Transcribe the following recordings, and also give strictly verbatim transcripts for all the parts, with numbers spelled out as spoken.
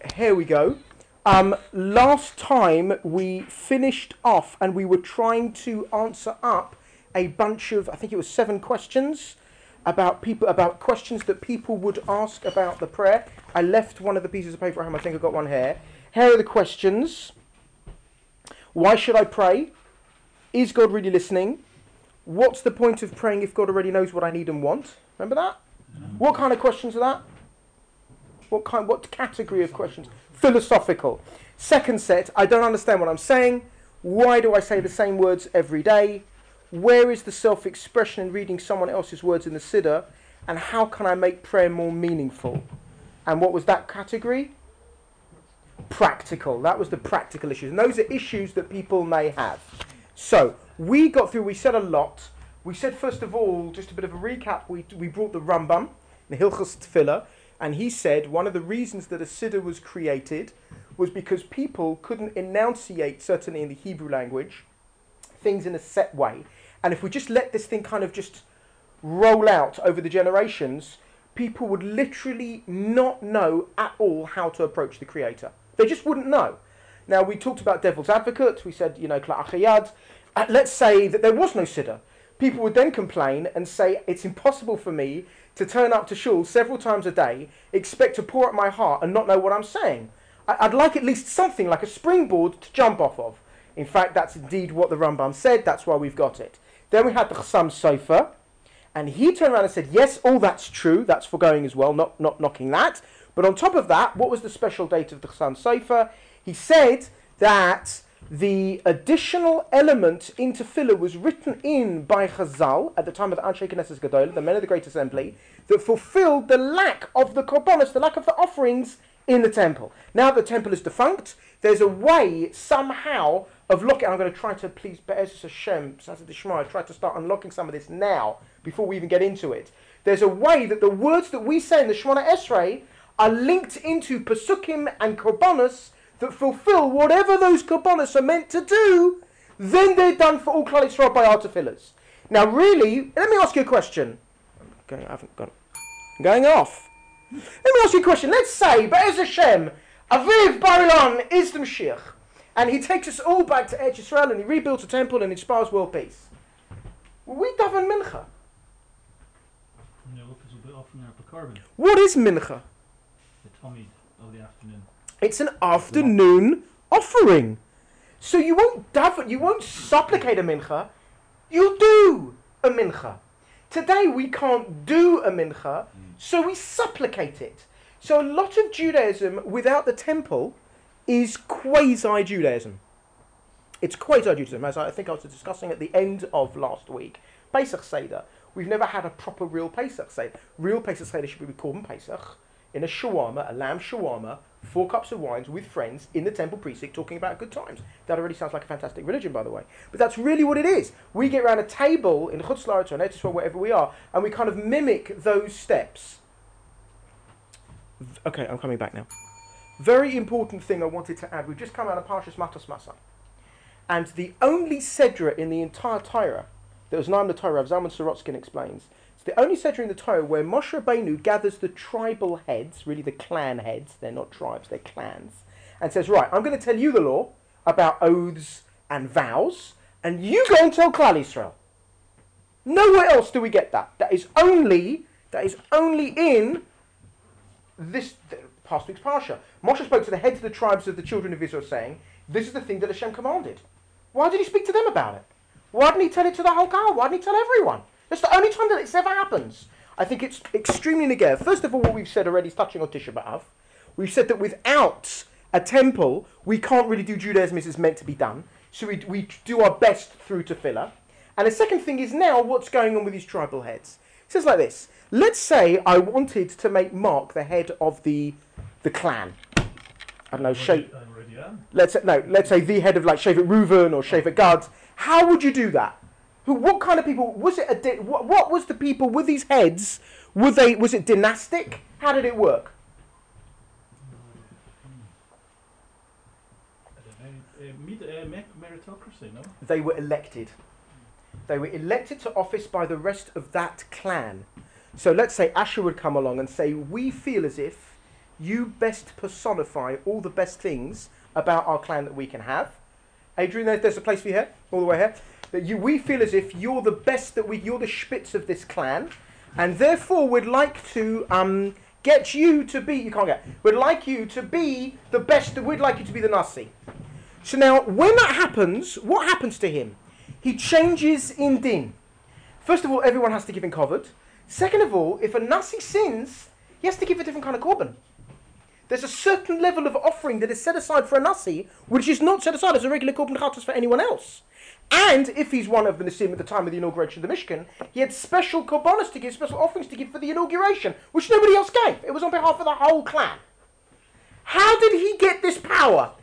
here we go. Um, last time we finished off and we were trying to answer up a bunch of, I think it was seven questions about people, about questions that people would ask about the prayer. I left one of the pieces of paper at home. I think I got one here. Here are the questions. Why should I pray? Is God really listening? What's the point of praying if God already knows what I need and want? Remember that? Mm-hmm. What kind of questions are that? What kind? What category of questions? Philosophical. Second set, I don't understand what I'm saying. Why do I say the same words every day? Where is the self-expression in reading someone else's words in the Siddur? And how can I make prayer more meaningful? And what was that category? Practical. That was the practical issues. And those are issues that people may have. So, we got through, we said a lot. We said, first of all, just a bit of a recap, we we brought the Rambam, the Hilchos Tefillah, and he said one of the reasons that a Siddur was created was because people couldn't enunciate, certainly in the Hebrew language, things in a set way. And if we just let this thing kind of just roll out over the generations, people would literally not know at all how to approach the Creator. They just wouldn't know. Now, we talked about devil's advocate. We said, you know, kla'achayad. Uh, let's say that there was no Siddur. People would then complain and say, it's impossible for me to turn up to shul several times a day, expect to pour out my heart and not know what I'm saying. I- I'd like at least something like a springboard to jump off of. In fact, that's indeed what the Rambam said. That's why we've got it. Then we had the Chassam Sofer, and he turned around and said, yes, all that's true. That's foregoing as well, not, not knocking that. But on top of that, what was the special date of the Chassam Sofer? He said that the additional element in tefillah was written in by Chazal at the time of the Anshe Knesset Gedolah, the men of the Great Assembly, that fulfilled the lack of the korbanos, the lack of the offerings in the temple. Now the temple is defunct, there's a way somehow of looking. I'm going to try to, please, Be'ez Hashem, Sasa Dishma, try to start unlocking some of this now, before we even get into it. There's a way that the words that we say in the Shemona Esrei are linked into Pesukim and korbanos that fulfill whatever those korbanos are meant to do. Then they're done for all Klal Yisrael by our tefillahs. Now really, let me ask you a question. Okay, I haven't got it. I'm going off. Let me ask you a question. Let's say, Be'ez Hashem, Aviv Bar-Ilan is the Mashiach, and he takes us all back to Eretz Yisrael and he rebuilds a temple and inspires world peace. Will we daven mincha? What is mincha? The tummy of the afternoon. It's an afternoon offering. So you won't daven, you won't supplicate a mincha, you'll do a mincha. Today we can't do a mincha, so we supplicate it. So a lot of Judaism without the temple is quasi-Judaism. It's quasi-Judaism, as I think I was discussing at the end of last week. Pesach Seder. We've never had a proper real Pesach Seder. Real Pesach Seder should be called Pesach, in a shawarma, a lamb shawarma, four cups of wines with friends in the temple precinct talking about good times. That already sounds like a fantastic religion, by the way. But that's really what it is. We get around a table in Chutz La'aretz or in Eretz Yisrael, wherever we are, and we kind of mimic those steps. Okay, I'm coming back now. Very important thing I wanted to add. We've just come out of Parshas Matos Masa. And the only Sedra in the entire Torah that was named the Torah, Zalman Sorotskin explains, it's the only Sedra in the Torah where Moshe Rabbeinu gathers the tribal heads, really the clan heads, they're not tribes, they're clans, and says, right, I'm going to tell you the law about oaths and vows, and you go and tell Klal Yisrael. Nowhere else do we get that. That is only, that is only in this past week's Parsha. Moshe spoke to the heads of the tribes of the children of Israel saying, this is the thing that Hashem commanded. Why did he speak to them about it? Why didn't he tell it to the whole Kal? Why didn't he tell everyone? That's the only time that this ever happens. I think it's extremely negative. First of all, what we've said already is touching on Tisha B'Av. We've said that without a temple, we can't really do Judaism as it's meant to be done. So we, we do our best through Tefillah. And the second thing is now what's going on with these tribal heads. It says like this. Let's say I wanted to make Mark the head of the the clan. I don't know, Shev- let's say, no, let's say the head of like Shevet Reuven or Shevet Gad. How would you do that? Who? What kind of people? Was it a? Di- what, what was the people with these heads? Were they? Was it dynastic? How did it work? Meritocracy, no? They were elected. They were elected to office by the rest of that clan. So let's say Asher would come along and say, we feel as if you best personify all the best things about our clan that we can have. Adrian, there- there's a place for you here, all the way here. That you, we feel as if you're the best, that we, you're the spitz of this clan, and therefore we'd like to um, get you to be, you can't get, we'd like you to be the best, we'd like you to be the Nasi. So now, when that happens, what happens to him? He changes in din. First of all, everyone has to give in covered. Second of all, if a Nasi sins, he has to give a different kind of korban. There's a certain level of offering that is set aside for a Nasi, which is not set aside as a regular korban chatas for anyone else. And if he's one of the Nasim at the time of the inauguration of the Mishkan, he had special korbanos to give, special offerings to give for the inauguration, which nobody else gave. It was on behalf of the whole clan. How did he get this power?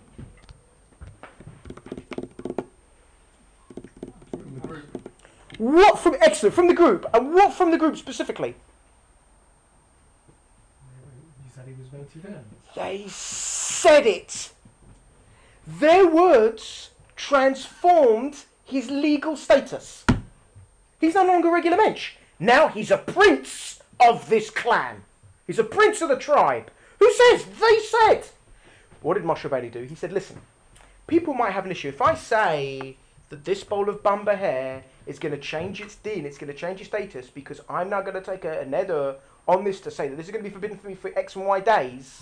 From the group. What from, excellent, from the group, and what from the group specifically? He said he was voted in. They said it. Their words transformed his legal status. He's no longer a regular mensch. Now he's a prince of this clan. He's a prince of the tribe. Who says? They said. What did Moshe Rabbeinu do? He said, listen, people might have an issue. If I say that this bowl of bamba hair is going to change its din, it's going to change its status, because I'm now going to take a, a neder on this to say that this is going to be forbidden for me for X and Y days.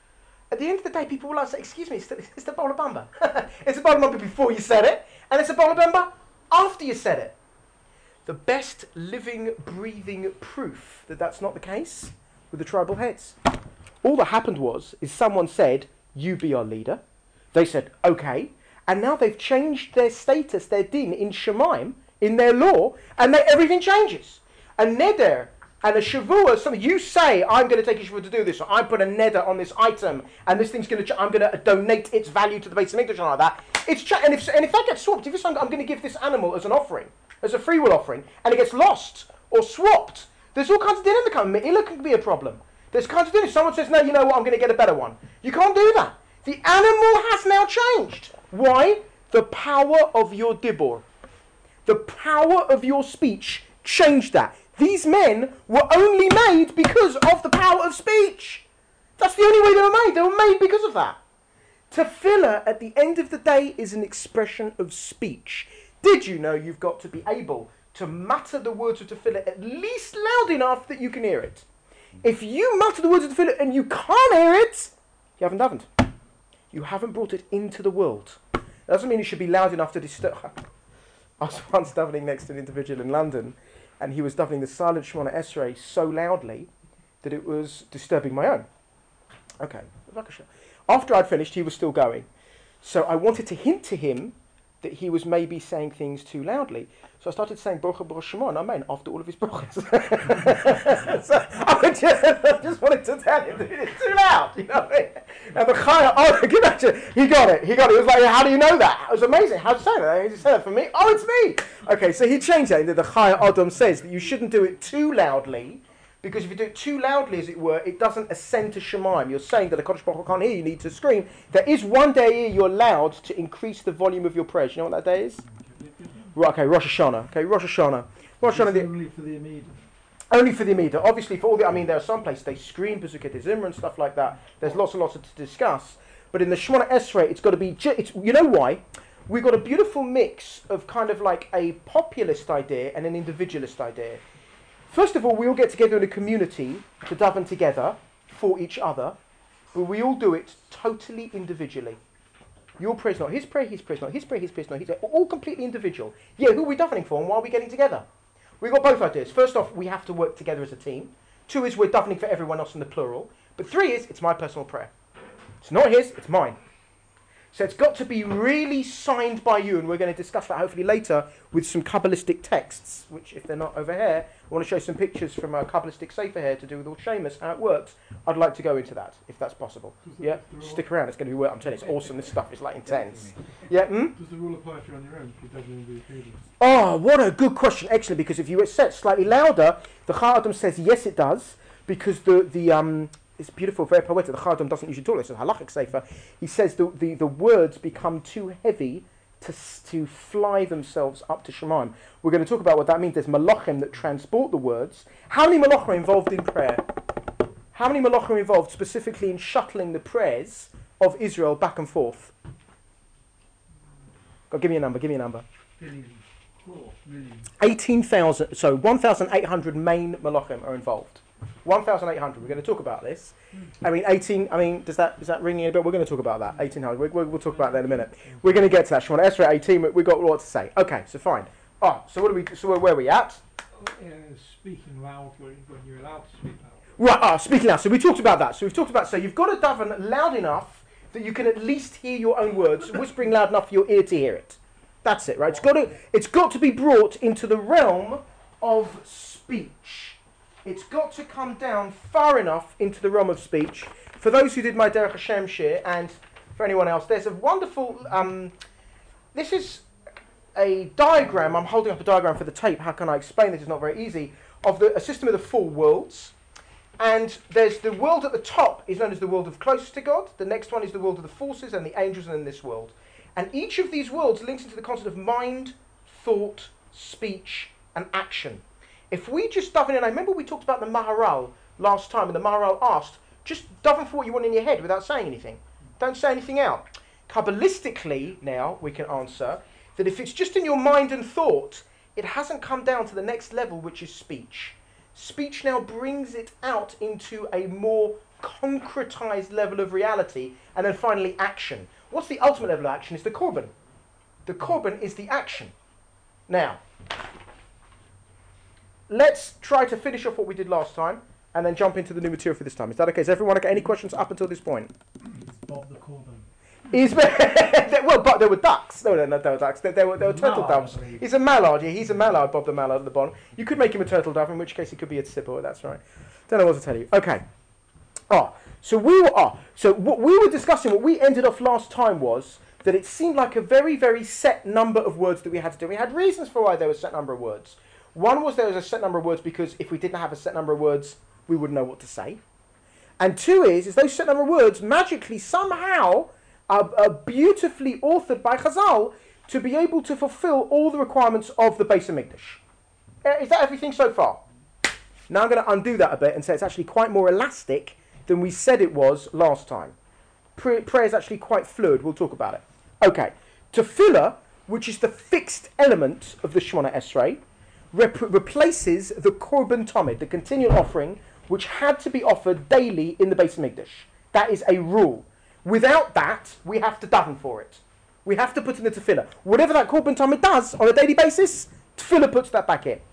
At the end of the day, people will say, excuse me, it's the, it's the bowl of bamba. It's a bowl of bamba before you said it, and it's a bowl of bamba after you said it. The best living, breathing proof that that's not the case with the tribal heads. All that happened was, is someone said, you be our leader. They said, okay. And now they've changed their status, their din, in Shemaim, in their law, and they, everything changes. A neder and a shavua, something you say, I'm going to take a shavua to do this, or I put a neder on this item, and this thing's going to, ch- I'm going to donate its value to the Beis Hamikdash, and like that. It's ch- and if and if that gets swapped, if you say I'm going to give this animal as an offering, as a free will offering, and it gets lost or swapped, there's all kinds of din in the company. It can be a problem. There's kinds of din. If someone says, no, you know what, I'm going to get a better one, you can't do that. The animal has now changed. Why? The power of your dibur. The power of your speech changed that. These men were only made because of the power of speech. That's the only way they were made. They were made because of that. Tefillah, at the end of the day, is an expression of speech. Did you know you've got to be able to mutter the words of Tefillah at least loud enough that you can hear it? If you mutter the words of Tefillah and you can't hear it, you haven't davened. You haven't brought it into the world. That doesn't mean it should be loud enough to disturb. I was once davening next to an individual in London, and he was davening the silent Shemona Esrei so loudly that it was disturbing my own. Okay. After I'd finished, he was still going. So I wanted to hint to him that he was maybe saying things too loudly. So I started saying Baruch Baruch Shemon, Amen, after all of his brachas. So I just, I just wanted to tell him that it's too loud, you know. And the Chaya, oh, can you imagine? He got it, he got it. He was like, how do you know that? It was amazing. How'd you say that? He just said that for me. Oh, it's me. Okay, so he changed that. The Chaya Adam says that you shouldn't do it too loudly, because if you do it too loudly, as it were, it doesn't ascend to Shemaim. You're saying that the Kodesh Baruch Hu can't hear you, you need to scream. There is one day a year you're allowed to increase the volume of your prayers. You know what that day is? Right, okay, Rosh Hashanah. Okay, Rosh Hashanah. Rosh Hashanah. The, only for the Amida. only for the Amida. Obviously, for all the, I mean, there are some places they scream Pesukei Zimra and stuff like that. There's lots and lots to discuss. But in the Shemona Esrei, it's got to be. Ju- it's, you know why? We've got a beautiful mix of kind of like a populist idea and an individualist idea. First of all, we all get together in a community to daven together for each other, but we all do it totally individually. Your prayer's not his prayer, his prayer's not his prayer, his prayer's not his prayer. All completely individual. Yeah, who are we davening for and why are we getting together? We've got both ideas. First off, we have to work together as a team. Two is we're davening for everyone else in the plural. But three is, it's my personal prayer. It's not his, it's mine. So it's got to be really signed by you, and we're going to discuss that hopefully later with some Kabbalistic texts, which if they're not over here, I want to show some pictures from a Kabbalistic Sefer here to do with all Seamus, how it works. I'd like to go into that, if that's possible. Yeah? Stick around, it's going to be work. I'm telling you, it's awesome. This stuff is like intense. Yeah? Hmm? Does the rule apply if you're on your own? If you don't do the Oh, what a good question. Excellent, because if you set slightly louder, the Chai Adam says yes, it does, because the, the um, it's beautiful, very poetic. The Chai Adam doesn't usually talk, it's a halachic sefer. He says the, the, the words become too heavy to to fly themselves up to Shemaim. We're going to talk about what that means. There's malachim that transport the words. How many malachim are involved in prayer? How many malachim are involved specifically in shuttling the prayers of Israel back and forth? God, give me a number, give me a number. Billion. Four million. eighteen thousand, so one thousand eight hundred main malachim are involved. one thousand eight hundred, we're going to talk about this. I mean, eighteen, I mean, does that, is that ringing a bell? We're going to talk about that, eighteen hundred, we, we, we'll talk about that in a minute. We're going to get to that. Shemona Esrei eighteen, we, we've got a lot to say. Okay, so fine. Oh, so what are we, so where, where are we at? Uh, speaking loudly when you're allowed to speak loud. Right, ah, speaking loud. So we talked about that. So we've talked about, so you've got to daven loud enough that you can at least hear your own words, whispering loud enough for your ear to hear it. That's it, right? It's got to, it's got to be brought into the realm of speech. It's got to come down far enough into the realm of speech. For those who did my Derech Hashem shir, and for anyone else, there's a wonderful, um, this is a diagram, I'm holding up a diagram for the tape, how can I explain this, it's not very easy, of the, a system of the four worlds. And there's the world at the top is known as the world of closest to God. The next one is the world of the forces and the angels, and then this world. And each of these worlds links into the concept of mind, thought, speech, and action. If we just daven in, I remember we talked about the Maharal last time, and the Maharal asked, just daven for what you want in your head without saying anything. Don't say anything out. Kabbalistically, now, we can answer that if it's just in your mind and thought, it hasn't come down to the next level, which is speech. Speech now brings it out into a more concretized level of reality, and then finally action. What's the ultimate level of action? It's the korban. The korban is the action. Now, let's try to finish off what we did last time, and then jump into the new material for this time. Is that okay? Has everyone got any questions up until this point? It's Bob the Corbin. He's well, but there were ducks. No, no, no, there were ducks. There, there were there were turtle Mallard, doves. I believe. He's a mallard. Yeah, he's a mallard. Bob the mallard at the bottom. You could make him a turtle dove, in which case he could be a tzipor. That's right. Don't know what to tell you. Okay. Ah, so we were. Ah, so what we were discussing, what we ended off last time was that it seemed like a very, very set number of words that we had to do. We had reasons for why there was a set number of words. One was there was a set number of words because if we didn't have a set number of words, we wouldn't know what to say. And two is, is those set number of words magically somehow are, are beautifully authored by Chazal to be able to fulfill all the requirements of the Beis Hamikdash. Uh, is that everything so far? Now I'm going to undo that a bit and say it's actually quite more elastic than we said it was last time. Prayer, prayer is actually quite fluid. We'll talk about it. Okay. Tefillah, which is the fixed element of the Shemona Esrei, rep- replaces the Korban Tomid, the continual offering, which had to be offered daily in the Beis Hamikdash. That is a rule. Without that, we have to daven for it. We have to put in the tefillah. Whatever that Korban Tomid does on a daily basis, tefillah puts that back in.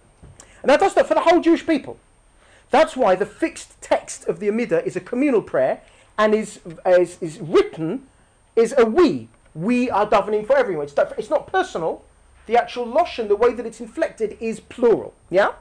And that does that for the whole Jewish people. That's why the fixed text of the Amidah is a communal prayer and is, is, is written, is a we. We are davening for everyone. It's, it's not personal. The actual lashon, the way that it's inflected, is plural. Yeah?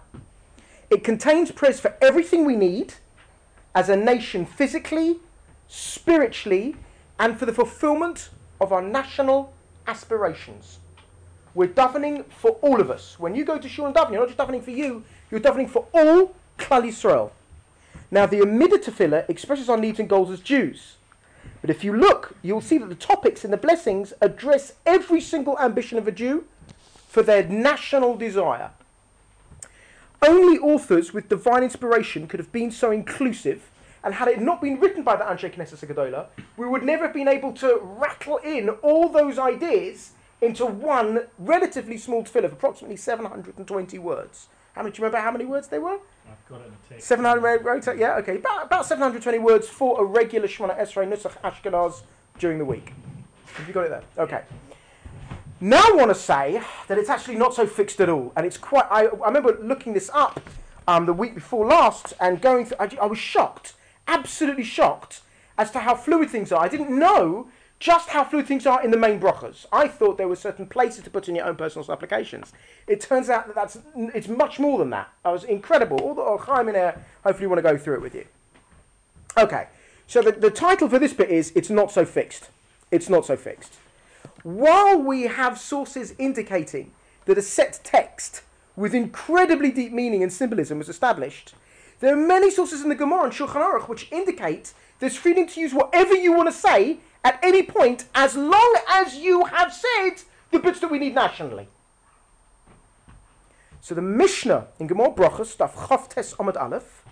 It contains prayers for everything we need as a nation physically, spiritually, and for the fulfillment of our national aspirations. We're davening for all of us. When you go to shul and daven, you're not just davening for you, you're davening for all Klal Yisrael. Now, the Amidah Tefillah expresses our needs and goals as Jews. But if you look, you'll see that the topics in the blessings address every single ambition of a Jew for their national desire. Only authors with divine inspiration could have been so inclusive, and had it not been written by the Anshe Knesset Gedolah, we would never have been able to rattle in all those ideas into one relatively small tefillah of approximately seven hundred twenty words. How many, do you remember how many words they were? I've got it in the tape. seven hundred, right? Yeah, okay. About, about seven hundred twenty words for a regular Shemona Esrei Nusach Ashkenaz during the week. Have you got it there? Okay. Now I want to say that it's actually not so fixed at all. And it's quite, I, I remember looking this up um, the week before last and going through, I, I was shocked, absolutely shocked as to how fluid things are. I didn't know just how fluid things are in the main brachas. I thought there were certain places to put in your own personal supplications. It turns out that that's, it's much more than that. I was incredible. All the Chaim in there, hopefully want to go through it with you. Okay, so the, the title for this bit is, It's Not So Fixed. It's not so fixed. While we have sources indicating that a set text with incredibly deep meaning and symbolism was established, there are many sources in the Gemara and Shulchan Aruch which indicate there's freedom to use whatever you want to say at any point, as long as you have said the bits that we need nationally. So the Mishnah in Gemara Brachos, Daf Chav Tes Amud Aleph,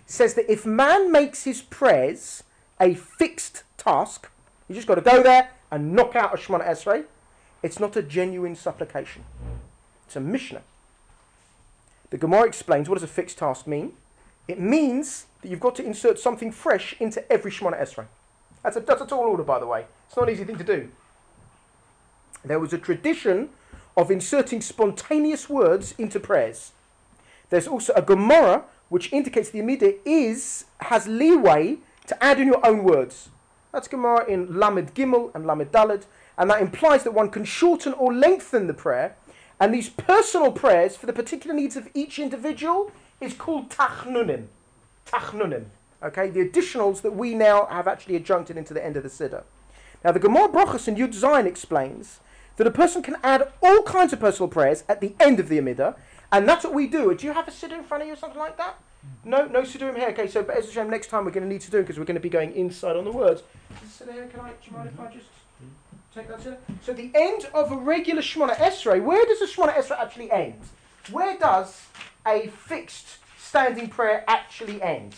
says that if man makes his prayers a fixed task, you just got to go there and knock out a Shemona Esrei, it's not a genuine supplication. It's a Mishnah. The Gemara explains, what does a fixed task mean? It means that you've got to insert something fresh into every Shemona Esrei. That's a, that's a tall order, by the way. It's not an easy thing to do. There was a tradition of inserting spontaneous words into prayers. There's also a Gemara which indicates the Amidah is, has leeway to add in your own words. That's Gemara in Lamed Gimel and Lamed Daled, and that implies that one can shorten or lengthen the prayer, and these personal prayers for the particular needs of each individual is called Tachnunim. Tachnunim. Okay, the additionals that we now have actually adjuncted into the end of the Siddur. Now the Gemara Brachos in Yud Zayin explains that a person can add all kinds of personal prayers at the end of the Amidah, and that's what we do. Do you have a Siddur in front of you or something like that? No, no Siddurim here. Okay, so Be'ez Hashem, next time we're going to need Siddurim because we're going to be going inside on the words. Siddur here, can I, do you mind if I just take that Siddur? So the end of a regular Shemona Esrei, where does the Shemona Esrei actually end? Where does a fixed standing prayer actually end?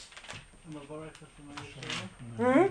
Hmm?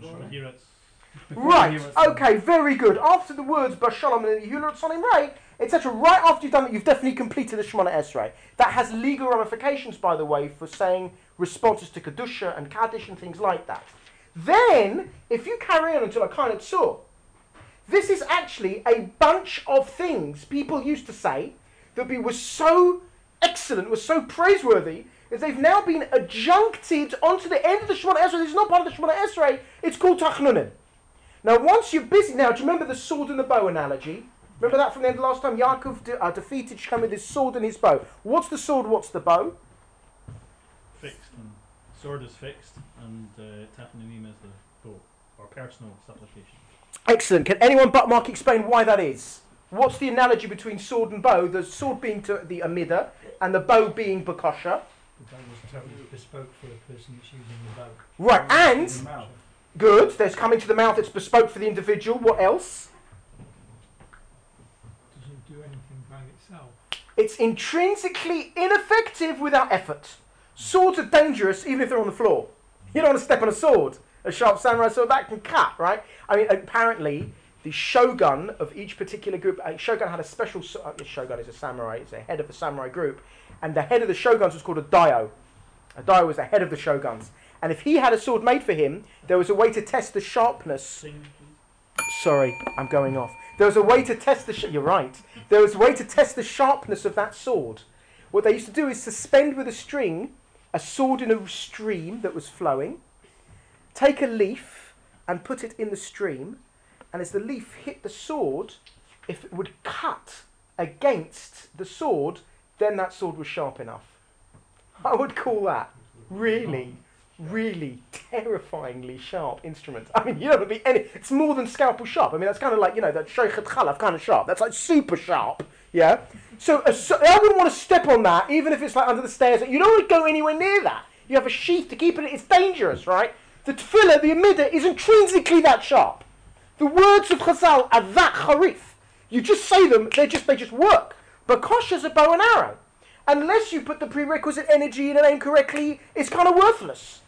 Right, okay, very good. After the words Bashalom and Yehula Tzonim Rei, et cetera, right after you've done that, you've definitely completed the Shemona Esrei. That has legal ramifications, by the way, for saying responses to Kedusha and Kaddish and things like that. Then, if you carry on until a kind of tzur, this is actually a bunch of things people used to say that be, was so excellent, was so praiseworthy, is they've now been adjuncted onto the end of the Shemona Esrei. This is not part of the Shemona Esrei, it's called Tachnunim. Now, once you're busy, now, do you remember the sword and the bow analogy? Remember that from the end of last time? Yaakov de, uh, defeated Shem with his sword and his bow. What's the sword, what's the bow? Fixed. And sword is fixed, and uh, Tachnunim is the bow, or personal supplication. Excellent. Can anyone but Mark explain why that is? What's the analogy between sword and bow? The sword being to the Amidah, and the bow being Bakasha. The bow was totally bespoke for the person that's using the bow. Right, and... Good. There's coming to the mouth that's bespoke for the individual. What else? Doesn't do anything by itself. It's intrinsically ineffective without effort. Swords are dangerous even if they're on the floor. You don't want to step on a sword, a sharp samurai sword, that can cut, right? I mean, apparently, the shogun of each particular group, uh, shogun had a special, uh, shogun is a samurai, it's a head of the samurai group, and the head of the shoguns was called a daio. A daio was the head of the shoguns. And if he had a sword made for him, there was a way to test the sharpness. Sorry, I'm going off. There was a way to test the... Sh- you're right. There was a way to test the sharpness of that sword. What they used to do is suspend with a string a sword in a stream that was flowing, take a leaf and put it in the stream, and as the leaf hit the sword, if it would cut against the sword, then that sword was sharp enough. I would call that really... really terrifyingly sharp instrument. I mean, you don't be any. It's more than scalpel sharp. I mean, that's kind of like, you know, that shoichet chalaf kind of sharp. That's like super sharp. Yeah. So, uh, so I wouldn't want to step on that, even if it's like under the stairs. You don't want to go anywhere near that. You have a sheath to keep it. It's dangerous, right? The tefillah, the amidah, is intrinsically that sharp. The words of Chazal are that harif. You just say them. They just they just work. But kosher's a bow and arrow. Unless you put the prerequisite energy in and aim correctly, it's kind of worthless.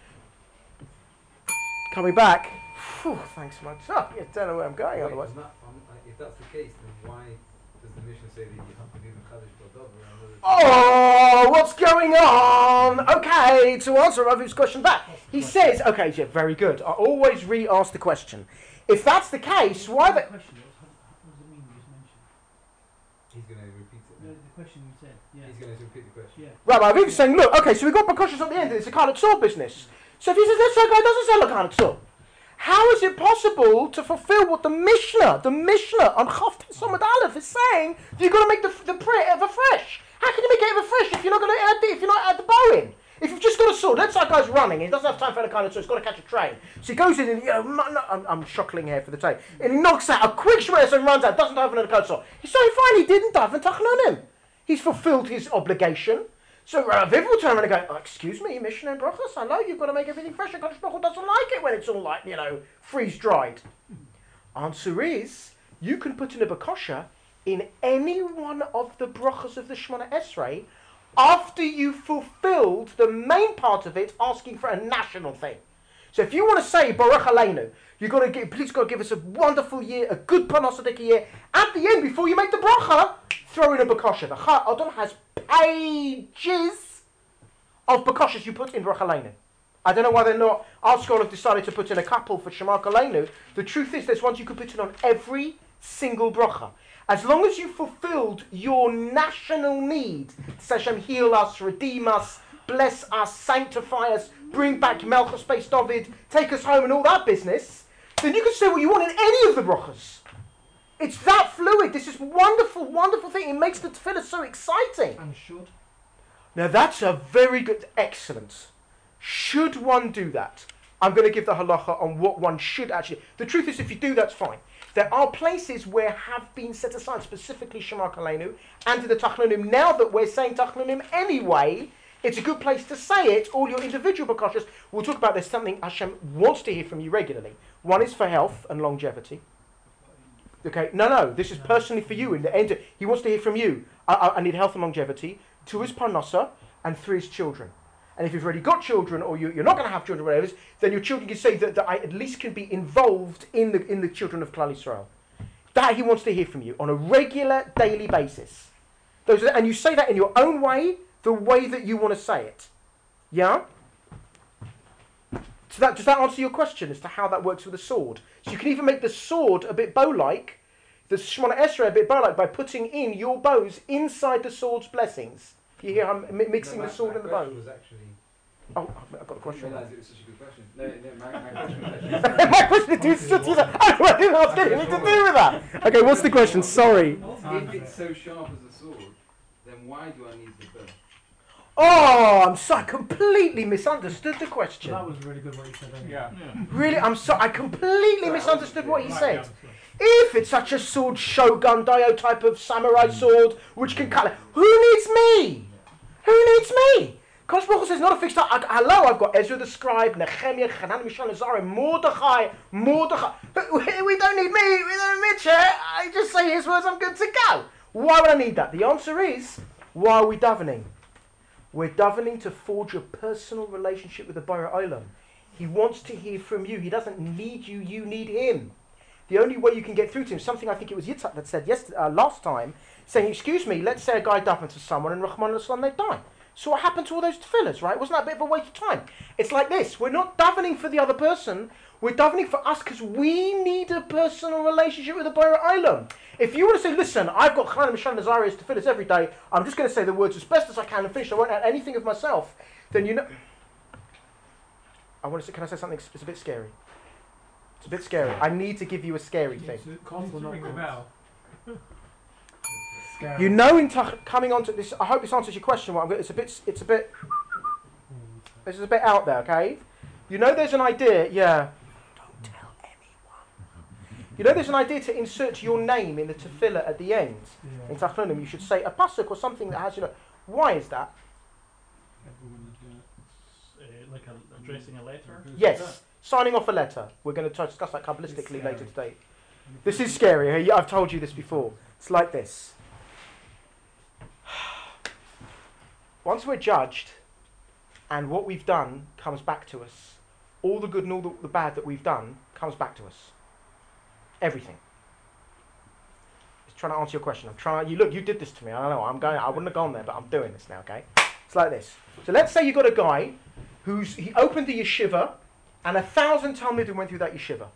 Coming back. Whew, thanks much. Oh, I don't know where I'm going Wait, otherwise. Not, um, if that's the case, then why does the mission say that you have to do the Kaddish B'Dov? Oh, what's going on? Okay, to answer Ravi's question back. He says, okay, yeah, very good. I always re-ask the question. If that's the case, why the... What does it mean you just mentioned? He's going to repeat it. The, now. the question you said, yeah. He's going to repeat the question. Yeah. Right, Ravi's saying, look, okay, so we've got precautions at the end. It's a kind of sword business. So if he says, this guy doesn't sell a kind of sword, how is it possible to fulfill what the Mishnah, the Mishnah on Chav Samad Aleph is saying? You've got to make the, the prayer ever fresh. How can you make it ever fresh if you're not going to add the, if you're not add the bow in? If you've just got a sword, let's say a guy's running, he doesn't have time for any kind of sword, he's got to catch a train. So he goes in and, you know, no, no, I'm, I'm shockling here for the train, and he knocks out a quick shredder and runs out, doesn't have another kind of sword. He's so fine, he didn't have Tachnunim. He's fulfilled his obligation. So uh, Viv will turn around and go, oh, excuse me, Mishnah and Brachos, I know you've got to make everything fresh, and Kadosh Baruch Hu doesn't like it when it's all like, you know, freeze-dried. Answer is, you can put in a bakosha in any one of the brachos of the Shemona Esrei after you've fulfilled the main part of it, asking for a national thing. So if you want to say Baruch Aleinu, you've got to give, please God give us a wonderful year, a good Panosadic year. At the end, before you make the bracha, throw in a bakosha. The Chai Adam has pages of bakoshas you put in Baruch Aleinu. I don't know why they're not. Our school have decided to put in a couple for Shema Aleinu. The truth is, there's ones you can put in on every single bracha. As long as you fulfilled your national need to say Hashem, heal us, redeem us, bless us, sanctify us, bring back Melchus Beis David, take us home and all that business, then you can say what you want in any of the brachas. It's that fluid. This is wonderful, wonderful thing. It makes the tefillah so exciting. And should. Now that's a very good, excellent. Should one do that? I'm going to give the halacha on what one should actually. The truth is, if you do, that's fine. There are places where have been set aside, specifically Shema Aleinu and to the Tachnunim. Now that we're saying Tachnunim anyway, it's a good place to say it. All your individual bakashas. We'll talk about this. Something Hashem wants to hear from you regularly. One is for health and longevity. Okay, no, no. This is personally for you. In the end, he wants to hear from you. I, I, I need health and longevity. Two is parnasa, and three is children. And if you've already got children, or you, you're not going to have children, whatever it is, then your children can say that, that I at least can be involved in the in the children of Klal Yisrael. That he wants to hear from you on a regular, daily basis. Those are, and you say that in your own way, the way that you want to say it. Yeah? So that, does that answer your question as to how that works with a sword? So you can even make the sword a bit bow-like, the Shemona Esrei a bit bow-like, by putting in your bows inside the sword's blessings. You hear I'm mi- mixing No, my, the sword my and the bow. question was actually. Oh, I've got a I question. didn't realise it was such a good question. No, no, my, my question was actually. My question is, I didn't ask anything to do with that. Okay, what's the question? Sorry. If it's so sharp as a sword, then why do I need the bow? Oh, I'm so I completely misunderstood the So question. that was really good what you said. Then. Yeah. Really, I'm so I completely misunderstood what he Right, said. yeah. If it's such a sword, Shogun Dio type of samurai sword, which can cut, who needs me? Who needs me? Kosh Baruch Hu says, not a fixed time. I, hello, I've got Ezra the scribe, Nehemiah, Hanan, Mishael, Azariah, Mordechai, Mordechai. We, we don't need me. We don't need Mitchell. I just say his words. I'm good to go. Why would I need that? The answer is, why are we davening? We're davening to forge a personal relationship with the Borei Olam. He wants to hear from you. He doesn't need you. You need him. The only way you can get through to him, something I think it was Yitzhak that said yesterday, uh, last time, saying, excuse me, let's say a guy davened to someone and Rahman al-Islam, they die. So what happened to all those tefillahs, right? Wasn't that a bit of a waste of time? It's like this. We're not davening for the other person. We're davening for us because we need a personal relationship with the Borei Olam. If you want to say, listen, I've got Chanan, Mishan, Nazarias tefillahs every day, I'm just going to say the words as best as I can and finish, I won't add anything of myself, then you know... I want to say, can I say something? It's a bit scary. It's a bit scary. I need to give you a scary thing. Cons will not ring the bell. Scary. You know, in t- coming on to this, I hope this answers your question. What I'm gonna, it's a bit, it's a bit, this is a bit out there, okay? You know, there's an idea. Yeah. Don't tell anyone. You know, there's an idea to insert your name in the tefillah at the end. Yeah. In Tachnunim, you should say a pasuk or something that has, you know. Why is that? Everyone would do it. Uh, like a, addressing a letter. Yes, signing off a letter. We're going to discuss that kabbalistically later today. This is scary. I've told you this before. It's like this. Once we're judged, and what we've done comes back to us, all the good and all the, the bad that we've done comes back to us. Everything. Just trying to answer your question. I'm trying. You look. You did this to me. I don't know. I'm going. I wouldn't have gone there, but I'm doing this now. Okay. It's like this. So let's say you got a guy who's he opened a yeshiva, and a thousand Talmudim went through that yeshiva.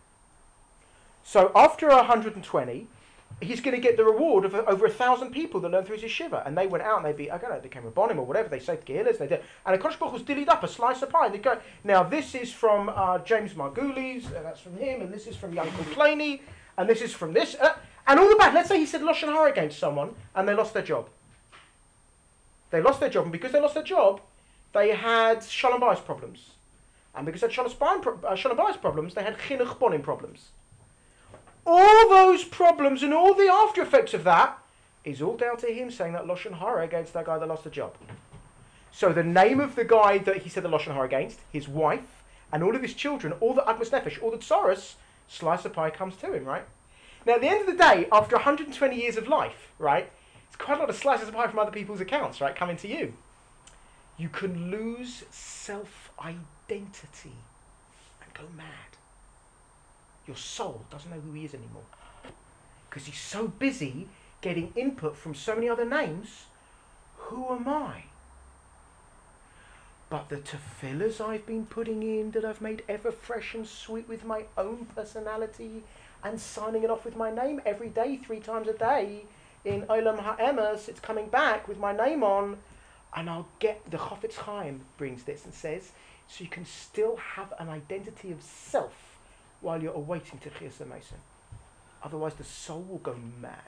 So after one hundred twenty, he's going to get the reward of over a thousand people that learned through his yeshiva, and they went out and they be I don't know, they became Rabbonim or whatever. They saved Gehillas, they did, and the Kosh Baruch was dillied up a slice of pie. And they go, now this is from uh, James Margulies, and that's from him, and this is from Yankel Plany, and this is from this, uh, and all the bad. Let's say he said lashon hara against someone, and they lost their job. They lost their job, and because they lost their job, they had shalom bayis problems, and because they had shalom bayis pro- uh, shalom bayis problems, they had chinuch bonim problems. All those problems and all the after effects of that is all down to him saying that lashon hara against that guy that lost the job. So the name of the guy that he said the lashon hara against, his wife, and all of his children, all the agmas nefesh, all the tsaros, slice of pie comes to him, right? Now at the end of the day, after one hundred twenty years of life, right, It's quite a lot of slices of pie from other people's accounts, right, coming to you. You can lose self-identity and go mad. Your soul doesn't know who he is anymore. Because he's so busy getting input from so many other names. Who am I? But the tefillahs I've been putting in that I've made ever fresh and sweet with my own personality and signing it off with my name every day, three times a day, in Olam HaEmes, it's coming back with my name on, and I'll get, the Chofetz Chaim brings this and says, so you can still have an identity of self while you're awaiting Techiyas HaMesim. Otherwise the soul will go mad.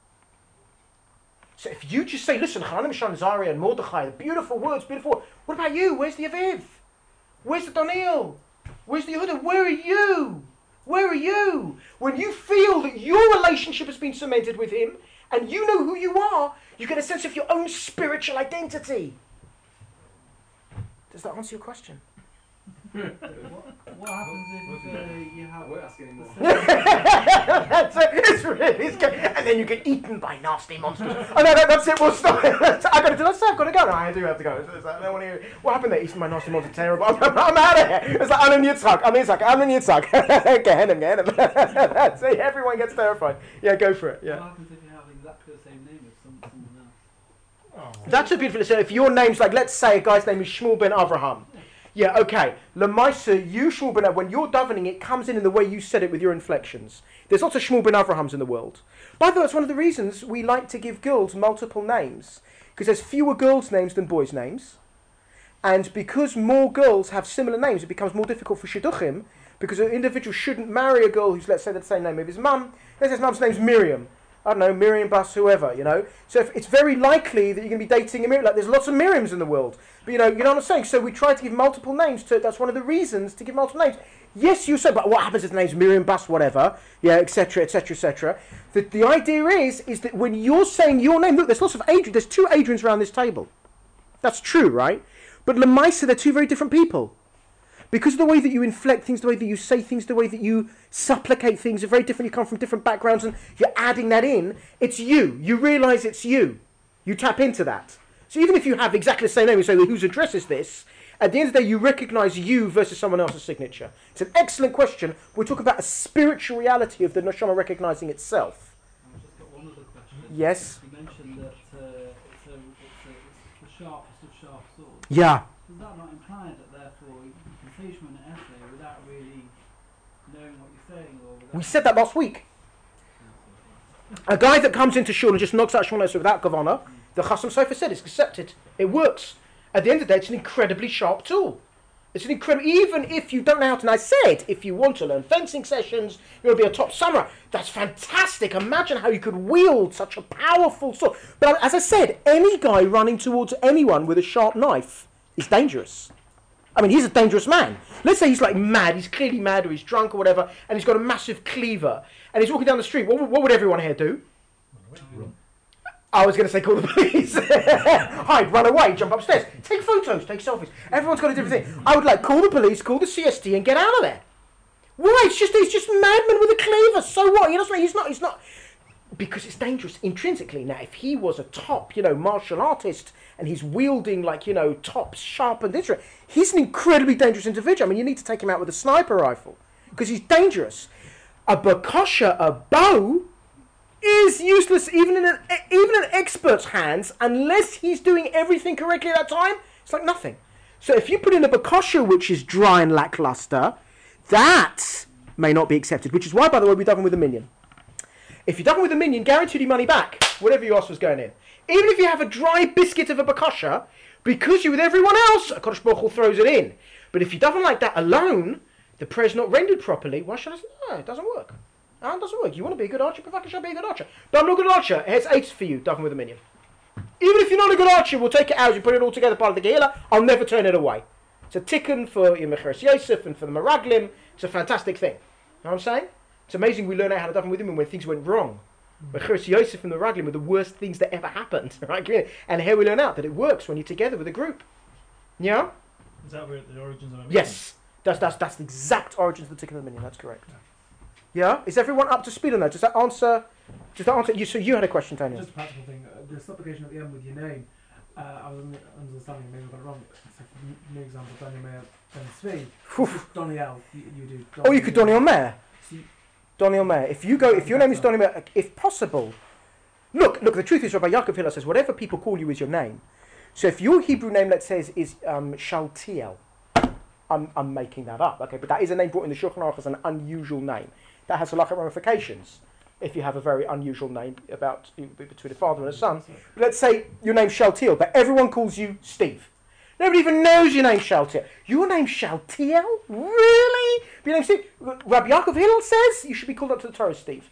So if you just say, listen, Chanan Mishan Zaria and Mordechai, the beautiful words, beautiful words. What about you? Where's the Aviv? Where's the Daniel? Where's the Yehuda? Where are you? Where are you? When you feel that your relationship has been cemented with him, and you know who you are, you get a sense of your own spiritual identity. Does that answer your question? what, what happens if uh, you have... We're asking him more. That's it. It's really, it's good. And then you get eaten by nasty monsters. Oh no, that, that's it. We'll stop. I got to do. Let's say I've got to go. No, I do have to go. It's, it's like, I don't want to hear. What happened there? Eaten by nasty monsters. Terrible. I'm, I'm out of here. It's like Alan Yitzhak. I'm Yitzhak. Alan Yitzhak. Get him. Get him. That's it. Everyone gets terrified. Yeah, go for it. Yeah. What happens if you have exactly the same name as some, someone else? Oh. That's a beautiful. So if your name's like, let's say a guy's name is Shmuel ben Avraham. Yeah, okay. Lemaisa, you Shmuel ben Avraham, when you're davening, it comes in in the way you said it with your inflections. There's lots of Shmuel ben Avrahams in the world. By the way, that's one of the reasons we like to give girls multiple names. Because there's fewer girls' names than boys' names. And because more girls have similar names, it becomes more difficult for shidduchim. Because an individual shouldn't marry a girl who's, let's say, the same name of his mum. Let's say his mum's name's Miriam. I don't know, Miriam Bus, whoever, you know. So if it's very likely that you're going to be dating a Miriam. Like, there's lots of Miriams in the world. But, you know, you know what I'm saying? So we try to give multiple names to, that's one of the reasons to give multiple names. Yes, you say, but what happens if the name's Miriam Bus, whatever, yeah, et cetera, et cetera, et cetera. The, the idea is, is that when you're saying your name, look, there's lots of Adrian, there's two Adrians around this table. That's true, right? But Lemaisa, they're two very different people. Because of the way that you inflect things, the way that you say things, the way that you supplicate things are very different. You come from different backgrounds and you're adding that in. It's you. You realise it's you. You tap into that. So even if you have exactly the same name, you say, well, whose address is this? At the end of the day, you recognise you versus someone else's signature. It's an excellent question. We're talking about a spiritual reality of the neshama recognising itself. I've just got one other question. Yes? You mentioned that uh, it's, a, it's, a, it's the sharpest of sharp swords. Yeah. Does that not imply that therefore you can finish an essay without really knowing what you're saying? Or without We said that last week. A guy that comes into shul and just knocks out shul without kavana, the Chasam Sofer said it's accepted. It works. At the end of the day, it's an incredibly sharp tool. It's an incredible, even if you don't know how to, and I said, if you want to learn fencing sessions, you want to be a top samurai, that's fantastic. Imagine how you could wield such a powerful sword. But as I said, any guy running towards anyone with a sharp knife is dangerous. I mean, he's a dangerous man. Let's say he's like mad, he's clearly mad or he's drunk or whatever, and he's got a massive cleaver, and he's walking down the street. What, what would everyone here do? I was going to say call the police. Hide, run away, jump upstairs. Take photos, take selfies. Everyone's got a different thing. I would like call the police, call the C S T and get out of there. Why? It's just he's just a madman with a cleaver. So what? You know what I mean? He's not, he's not... Because it's dangerous intrinsically. Now, if he was a top, you know, martial artist and he's wielding like, you know, top, sharpened instrument, he's an incredibly dangerous individual. I mean, you need to take him out with a sniper rifle because he's dangerous. A bakasha, a bow, is useless even in an even in an expert's hands unless he's doing everything correctly at that time. It's like nothing. So if you put in a bakasha which is dry and lackluster, that may not be accepted. Which is why, by the way, we done with a minion. If you done with a minion, guaranteed your money back. Whatever you asked was going in. Even if you have a dry biscuit of a bakasha, because you're with everyone else, a Kodesh Baruch Hu throws it in. But if you done like that alone, the prayer's not rendered properly. Why should I say no? It doesn't work. No, it doesn't work. You want to be a good archer? Bavakasha, be a good archer. But I'm not a good archer. Here's eight for you, Daven with a minion. Even if you're not a good archer, we'll take it out. You put it all together, part of the Gehila. I'll never turn it away. It's a tikkun for your Mecheres Yosef and for the Meraglim. It's a fantastic thing. You know what I'm saying? It's amazing we learn out how to Daven with him when things went wrong. Mecheres Yosef and the Meraglim were the worst things that ever happened. Right? And here we learn out that it works when you're together with a group. Yeah? Is that where the origins of it? Yes. That's, that's, that's the exact origins of the tikkun of the minion. That's correct. Yeah? Is everyone up to speed on that? Does that answer... Does that answer... You, so you had a question, Tanya? Just a practical thing. Uh, the supplication at the end with your name, uh, I was under- understanding, maybe I got it wrong. So for new example, Daniel Mayer, Ben Svee, Doniel, you, you do. Or you could Doniel Mayer. So you- Doniel Mayer. If you go, if your name is Doniel Mayer, if possible, look, look. The truth is, Rabbi Yaakov Hillel says, whatever people call you is your name. So if your Hebrew name, let's say, is, is um, Shaltiel, I'm, I'm making that up, okay, but that is a name brought in the Shulchan Aruch as an unusual name. That has halachic ramifications. If you have a very unusual name about between a father and a son, let's say your name's Shaltiel, but everyone calls you Steve. Nobody even knows your name's Shaltiel. Your name's Shaltiel? Really? Your name's Steve? Rabbi Yaakov Hillel says you should be called up to the Torah, Steve.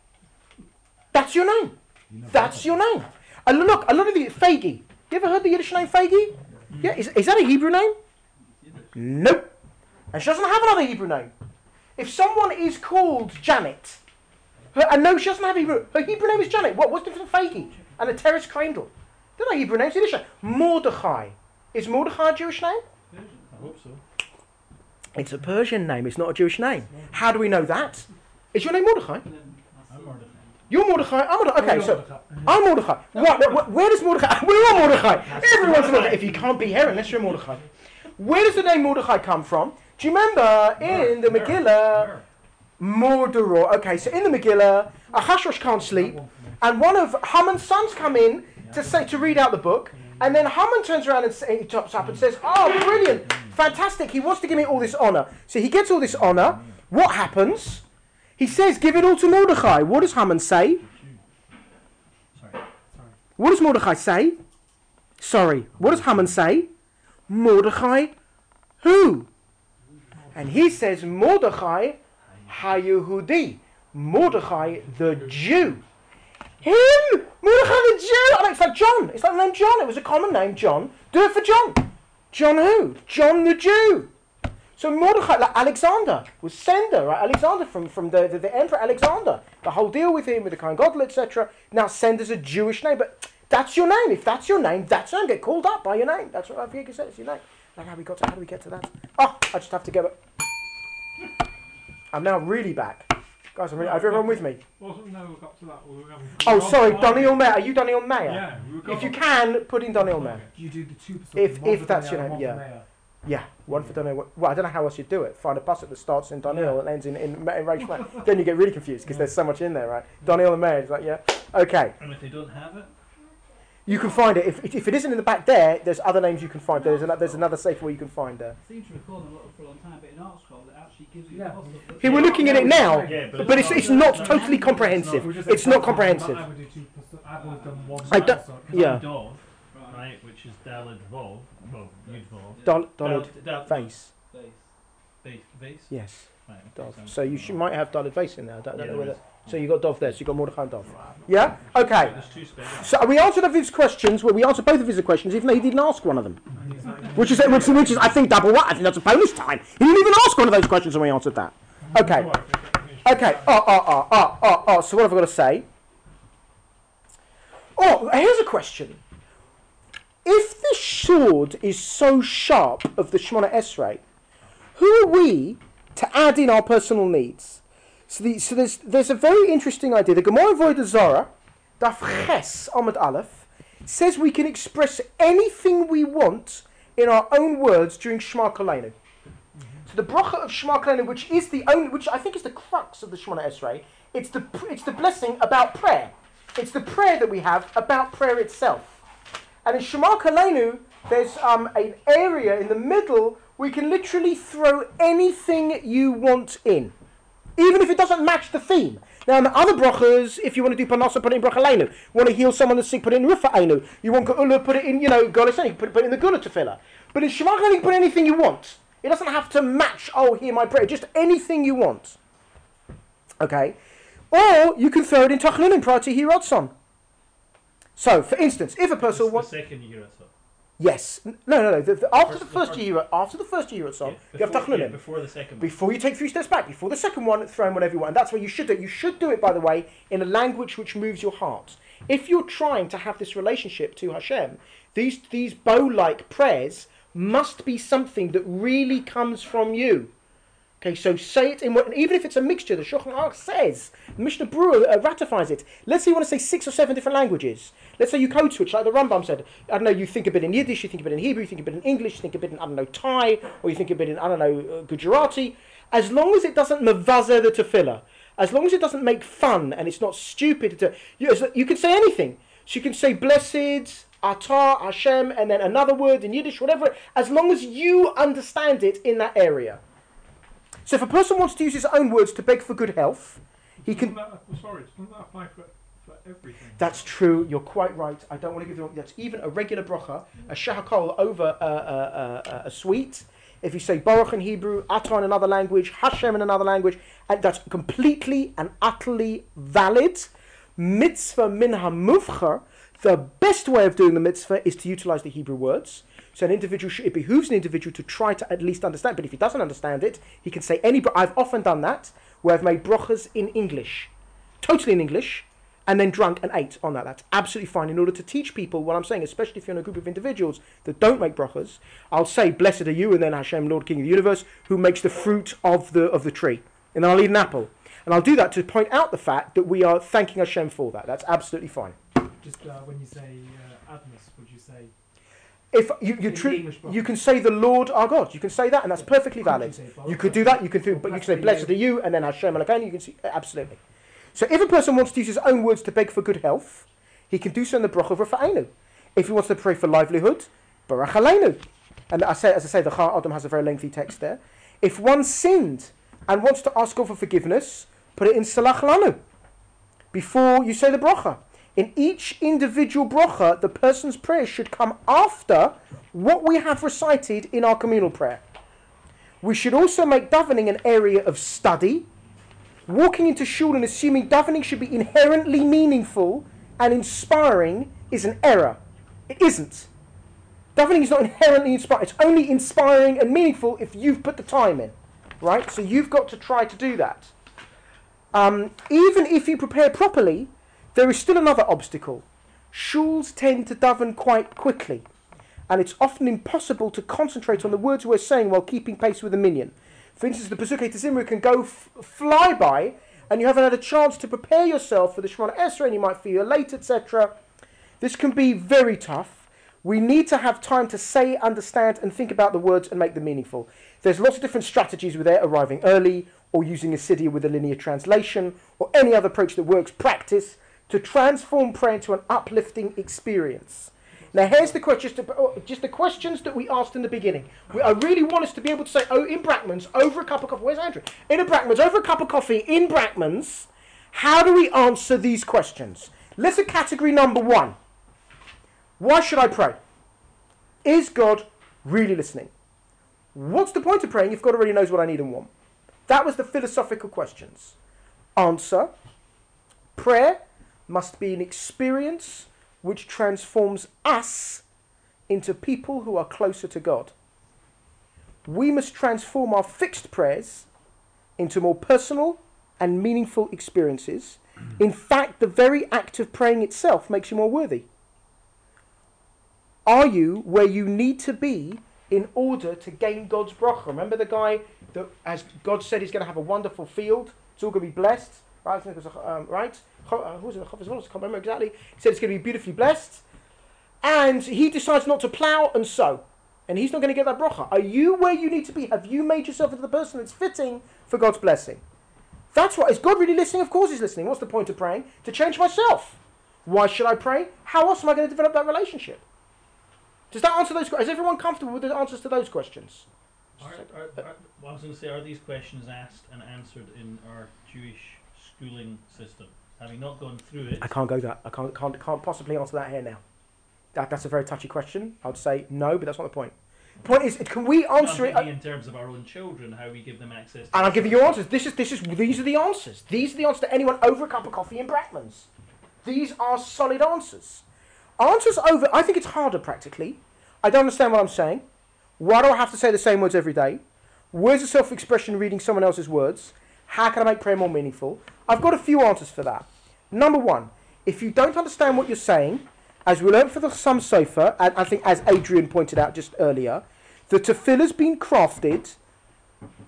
That's your name. That's your name. And look, a lot of the Fagi. You ever heard the Yiddish name Fagi? Yeah, is, is that a Hebrew name? Nope. And she doesn't have another Hebrew name. If someone is called Janet, her, and no, she doesn't have Hebrew. Her Hebrew name is Janet. What? What's different from Fagi and a Teres Kreindl? They're not Hebrew names. Yiddish name. Mordechai. Is Mordechai a Jewish name? I hope so. It's a Persian name. It's not a Jewish name. How do we know that? Is your name Mordechai? I'm Mordechai. You're Mordechai. I'm Mordechai. Okay, so I'm Mordechai. Right, where, where does Mordechai? We're all Mordechai. Everyone's a Mordechai. If you can't be here unless you're Mordechai. Where does the name Mordechai come from? Do you remember in the Megillah, Mordoror? Okay, so in the Megillah, Ahasuerus can't sleep, and one of Haman's sons come in to say to read out the book, and then Haman turns around and say, he tops up and says, "Oh, brilliant, fantastic! He wants to give me all this honor." So he gets all this honor. What happens? He says, "Give it all to Mordechai." What does Haman say? Sorry. What does Mordechai say? Sorry. What does Haman say? Mordechai, who? And he says, Mordechai HaYehudi. Mordechai the Jew. Him! Mordechai the Jew! Oh, no, it's like John. It's like the name John. It was a common name, John. Do it for John. John who? John the Jew. So Mordechai, like Alexander, was sender, right? Alexander from, from the, the, the Emperor Alexander. The whole deal with him, with the Kohen Gadol, et cetera. Now sender's a Jewish name, but that's your name. If that's your name, that's your name. Get called up by your name. That's what Rav Yiga said. It's your name. Like how we got to, how do we get to that? Oh, I just have to get it. I'm now really back. Guys, I'm really, are everyone with me? Wasn't no, we got to that. We were having Oh, sorry, Doniel Mayer. Are you Doniel Mayer? Yeah, we were If you can, put in Doniel Mayer. You do the two percent. If- if that's your name, yeah. Yeah, one for Doniel. Well, I don't know how else you'd do it. Find a pasuk that starts in Doniel and ends in, in, in Reish Mayer. Then you get really confused because there's so much in there, right? Doniel and Mayer. It's like, yeah. Okay. And if they don't have it, You can find it. If, if it isn't in the back there, there's other names you can find. There's, an, there's another safe where you can find there. I seem to recall them for a long time, but in Art Scroll it actually gives you Yeah. the possible. Here we're looking at it now, Yeah, but but it's, it's not totally comprehensive. It's not comprehensive. I would do two percent. I've always done one. I don't- percent. Yeah. Dov, Right. right, which is Dalid Vov, well, Yud Vov. Dol- Dollar Dal- vase. Base. Base, vase? Yes. Right, okay, Dov. sounds So you good. should, might have Dollar vase in there. I don't, Yeah, know there whether. is. So you got Dov there. So you got Mordechai and Dov. Yeah. Okay. There's two spaces. So we answered of his questions. Well, we answered both of his questions, even though he didn't ask one of them. Which is which, which is I think double what? I think that's a bonus time. He didn't even ask one of those questions when we answered that. Okay. Okay. Oh, oh, oh, oh, oh, oh. So what have I got to say? Oh, here's a question. If the sword is so sharp of the Shemona Esrei, who are we to add in our personal needs? So, the, so there's there's a very interesting idea. The Gemara in Vodah Zarah, Daf Ches Amud Aleph, says we can express anything we want in our own words during Shema Koleinu. So the bracha of Shema Koleinu, which is the only, which I think is the crux of the Shemona Esrei, it's the it's the blessing about prayer. It's the prayer that we have about prayer itself. And in Shema Koleinu, there's um, an area in the middle where you can literally throw anything you want in, even if it doesn't match the theme. Now, in the other brachas, if you want to do Parnasa, put it in Bracha Leinu. You want to heal someone that's sick, put it in Rufa Einu. You want Geula, put it in, you know, Golas Einu, put, put it in the Gula Tefillah. But in Shema Koleinu, you can put anything you want. It doesn't have to match, oh, hear my prayer, just anything you want. Okay? Or you can throw it in Tachlinim prior to Hiratson. So, for instance, if a person the wants... second year or so. Yes. No, no, no. The, the, after First- the the first first- year, after the first year song, Yeah, you have before- yeah, Tachlinim. before the second one. Before you take three steps back, before the second one, throw in whatever you want. And that's what you should do. You should do it, by the way, in a language which moves your heart. If you're trying to have this relationship to Hashem, these these bow-like prayers must be something that really comes from you. Okay, so say it in what, even if it's a mixture, the Shulchan Aruch says, Mishnah Berurah uh, ratifies it. Let's say you want to say six or seven different languages. Let's say you code switch, like the Rambam said. I don't know, you think a bit in Yiddish, you think a bit in Hebrew, you think a bit in English, you think a bit in, I don't know, Thai, or you think a bit in, I don't know, uh, Gujarati. As long as it doesn't mavaza the tefillah, as long as it doesn't make fun and it's not stupid, to, you, you can say anything. So you can say blessed, Atah, Hashem, and then another word in Yiddish, whatever, as long as you understand it in that area. So if a person wants to use his own words to beg for good health, he can... Doesn't that, sorry, doesn't that apply for, for everything? That's true, you're quite right. I don't want to give the wrong... That's even a regular bracha, a shahakol over a, a, a, a sweet. If you say Baruch in Hebrew, Atah in another language, Hashem in another language, and that's completely and utterly valid. Mitzvah min ha-muvchar, the best way of doing the mitzvah is to utilize the Hebrew words. So an individual, should, it behooves an individual to try to at least understand. But if he doesn't understand it, he can say any. I've often done that, where I've made brachas in English, totally in English, and then drunk and ate on that. That's absolutely fine. In order to teach people what I'm saying, especially if you're in a group of individuals that don't make brachas, I'll say, "Blessed are you," and then Hashem, Lord, King of the universe, who makes the fruit of the of the tree, and then I'll eat an apple, and I'll do that to point out the fact that we are thanking Hashem for that. That's absolutely fine. Just uh, when you say uh, Admas, would you say... If you you, In tr- English bracha. you can say the Lord our God, you can say that, and that's perfectly Could you valid. say You Baruch could do that. You can do, or but you can blessed say be blessed you? are you, and then Hashem Elokeinu. You can see absolutely. So if a person wants to use his own words to beg for good health, he can do so in the bracha of Rafa'enu. If he wants to pray for livelihood, Baruch Aleinu. And I say, as I say, the Char Adam has a very lengthy text there. If one sinned and wants to ask God for forgiveness, put it in Salach Lanu before you say the bracha. In each individual bracha, the person's prayer should come after what we have recited in our communal prayer. We should also make davening an area of study. Walking into shul and assuming davening should be inherently meaningful and inspiring is an error. It isn't. Davening is not inherently inspiring. It's only inspiring and meaningful if you've put the time in, right? So you've got to try to do that. Um, even if you prepare properly, there is still another obstacle. Shuls tend to daven quite quickly, and it's often impossible to concentrate on the words we're saying while keeping pace with the minyan. For instance, the Pesukei Tezimra can go f- fly by, and you haven't had a chance to prepare yourself for the Shemona Esrei, and you might feel late, et cetera. This can be very tough. We need to have time to say, understand, and think about the words and make them meaningful. There's lots of different strategies with it, arriving early, or using a siddur with a linear translation, or any other approach that works. Practice to transform prayer into an uplifting experience. Now here's the question, just, to, just the questions that we asked in the beginning. We, I really want us to be able to say, oh, in Brackman's, over a cup of coffee, where's Andrew? In a Brackman's, over a cup of coffee, in Brackman's, how do we answer these questions? Let's at category number one. Why should I pray? Is God really listening? What's the point of praying if God already knows what I need and want? That was the philosophical questions. Answer, prayer must be an experience which transforms us into people who are closer to God. We must transform our fixed prayers into more personal and meaningful experiences. In fact, the very act of praying itself makes you more worthy. Are you where you need to be in order to gain God's bracha? Remember the guy that, as God said, he's going to have a wonderful field. It's all going to be blessed. Right? Um, right? Who was it? I can't remember exactly. He said it's going to be beautifully blessed. And he decides not to plough and sow. And he's not going to get that bracha. Are you where you need to be? Have you made yourself into the person that's fitting for God's blessing? That's what. Is God really listening? Of course he's listening. What's the point of praying? To change myself. Why should I pray? How else am I going to develop that relationship? Does that answer those questions? Is everyone comfortable with the answers to those questions? Are, are, are, well, I was going to say, are these questions asked and answered in our Jewish schooling system? Having not gone through it... I can't go that. I can't, can't, can't possibly answer that here now. That, that's a very touchy question. I would say no, but that's not the point. The point is, can we answer I'm it... thinking in terms of our own children, how we give them access to... And I'll give you your answers. This is, this is, these are the answers. These are the answers to anyone over a cup of coffee in Brackman's. These are solid answers. Answers over... I think it's harder, practically. I don't understand what I'm saying. Why do I have to say the same words every day? Where's the self-expression reading someone else's words? How can I make prayer more meaningful? I've got a few answers for that. Number one, if you don't understand what you're saying, as we learned for the Sam Sofer, and I think as Adrian pointed out just earlier, the tefillah has been crafted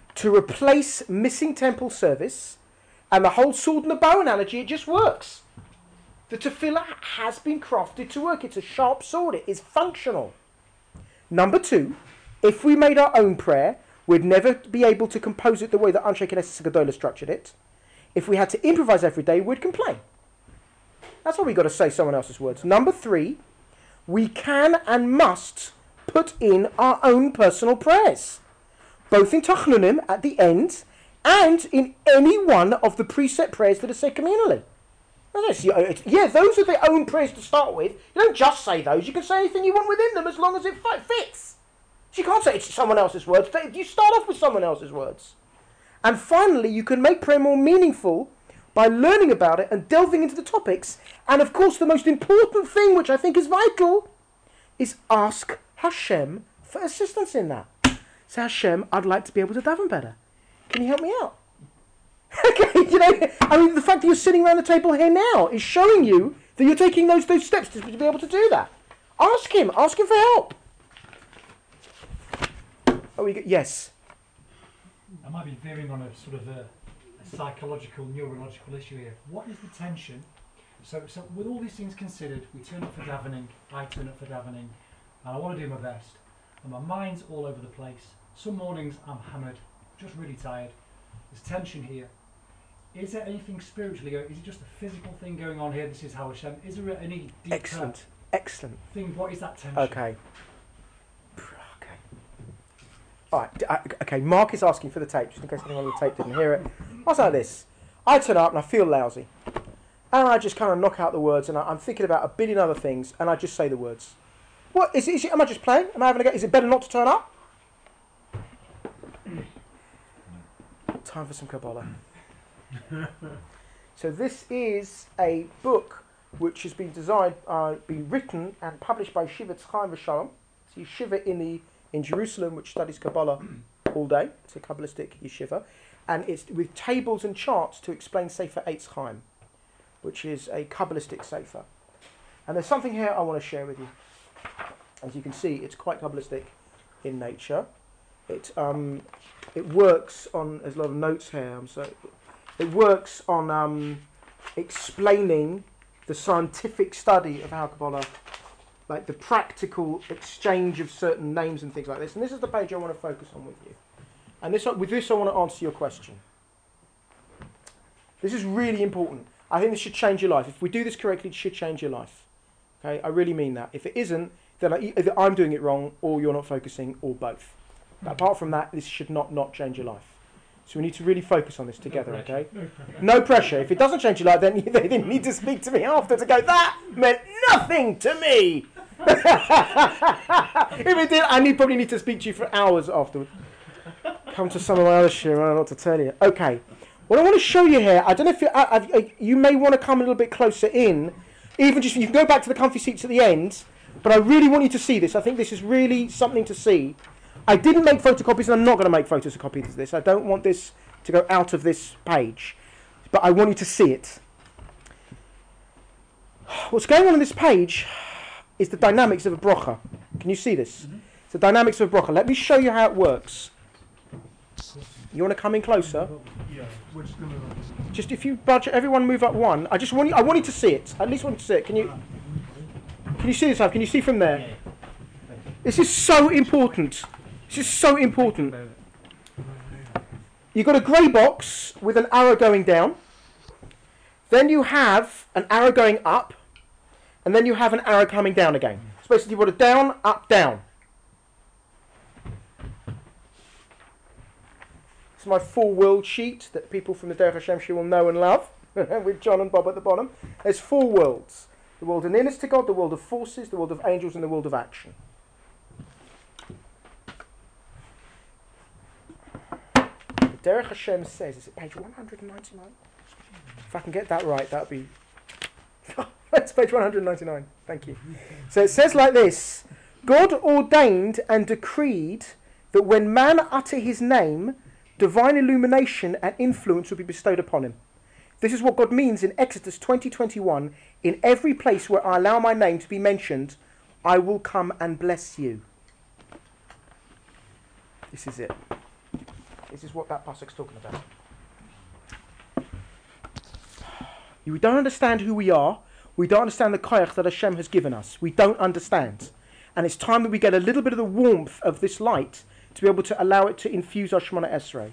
to replace missing temple service, and the whole sword and the bow analogy, it just works. The tefillah has been crafted to work. It's a sharp sword. It is functional. Number two, if we made our own prayer, we'd never be able to compose it the way that Anshe Knesset Gedolah structured it. If we had to improvise every day, we'd complain. That's why we've got to say someone else's words. Number three, we can and must put in our own personal prayers, both in Tachnunim at the end and in any one of the preset prayers that are said communally. Yeah, those are their own prayers to start with. You don't just say those. You can say anything you want within them as long as it fits. So you can't say it's someone else's words. You start off with someone else's words. And finally, you can make prayer more meaningful by learning about it and delving into the topics. And of course, the most important thing, which I think is vital, is ask Hashem for assistance in that. Say, Hashem, I'd like to be able to daven better. Can you help me out? Okay, you know, I mean, the fact that you're sitting around the table here now is showing you that you're taking those those steps to, to be able to do that. Ask him. Ask him for help. Oh, we get, yes. I might be veering on a sort of a, a psychological, neurological issue here. What is the tension? So, so with all these things considered, we turn up for davening. I turn up for davening, and I want to do my best. And my mind's all over the place. Some mornings I'm hammered, just really tired. There's tension here. Is there anything spiritually going? Is it just a physical thing going on here? This is how Hashem. Is there any deeper Excellent. Excellent. thing? What is that tension? Okay. Okay. All right. d- I- Okay. Mark is asking for the tape, just in case anyone on the tape didn't hear it. I was like this. I turn up and I feel lousy, and I just kind of knock out the words, and I, I'm thinking about a billion other things, and I just say the words. What is it? Is it am I just playing? Am I having a go? Is it better not to turn up? Time for some Kabbalah. So this is a book which has been designed, uh, been written and published by Yeshiva Chaim V'Shalom. It's a yeshiva in the in Jerusalem which studies Kabbalah all day. It's a Kabbalistic yeshiva, and it's with tables and charts to explain Sefer Eitz Chaim, which is a Kabbalistic Sefer. And there's something here I want to share with you. As you can see, it's quite Kabbalistic in nature. It um, it works on. There's a lot of notes here. I'm so. It works on um, explaining the scientific study of how Kabbalah, like the practical exchange of certain names and things like this. And this is the page I want to focus on with you. And this, with this, I want to answer your question. This is really important. I think this should change your life. If we do this correctly, it should change your life. Okay, I really mean that. If it isn't, then I, either I'm doing it wrong, or you're not focusing, or both. But apart from that, this should not not change your life. So we need to really focus on this together, No okay? pressure. No pressure. No pressure. If it doesn't change your life, then you, they need to speak to me after to go, that meant nothing to me. If it did, I need, probably need to speak to you for hours afterwards. Come to some of my other shit, I don't know what to tell you. Okay. What I want to show you here, I don't know if you, I, I, you may want to come a little bit closer in. Even just, you can go back to the comfy seats at the end, but I really want you to see this. I think this is really something to see. I didn't make photocopies, and I'm not going to make photocopies of this. I don't want this to go out of this page, but I want you to see it. What's going on in this page is the dynamics of a brocha. Can you see this? Mm-hmm. It's the dynamics of a brocha. Let me show you how it works. You want to come in closer? Yeah, we're just gonna. Just if you budget, everyone move up one. I just want you. I want you to see it. At least want you to see it. Can you? Can you see this? Can you see from there? This is so important. This is so important. You've got a grey box with an arrow going down. Then you have an arrow going up, and then you have an arrow coming down again. So basically, you've got a down, up, down. It's my full world sheet that people from the Derech Hashem Shul will know and love, with John and Bob at the bottom. There's four worlds: the world of nearness to God, the world of forces, the world of angels, and the world of action. The Derech Hashem says, is it page one hundred ninety-nine? If I can get that right, that would be... That's page one hundred ninety-nine. Thank you. So it says like this: God ordained and decreed that when man utter his name, divine illumination and influence will be bestowed upon him. This is what God means in Exodus twenty twenty-one. In every place where I allow my name to be mentioned, I will come and bless you. This is it. This is what that pasuk's talking about. We don't understand who we are. We don't understand the koyach that Hashem has given us. We don't understand. And it's time that we get a little bit of the warmth of this light to be able to allow it to infuse our Shemona Esrei.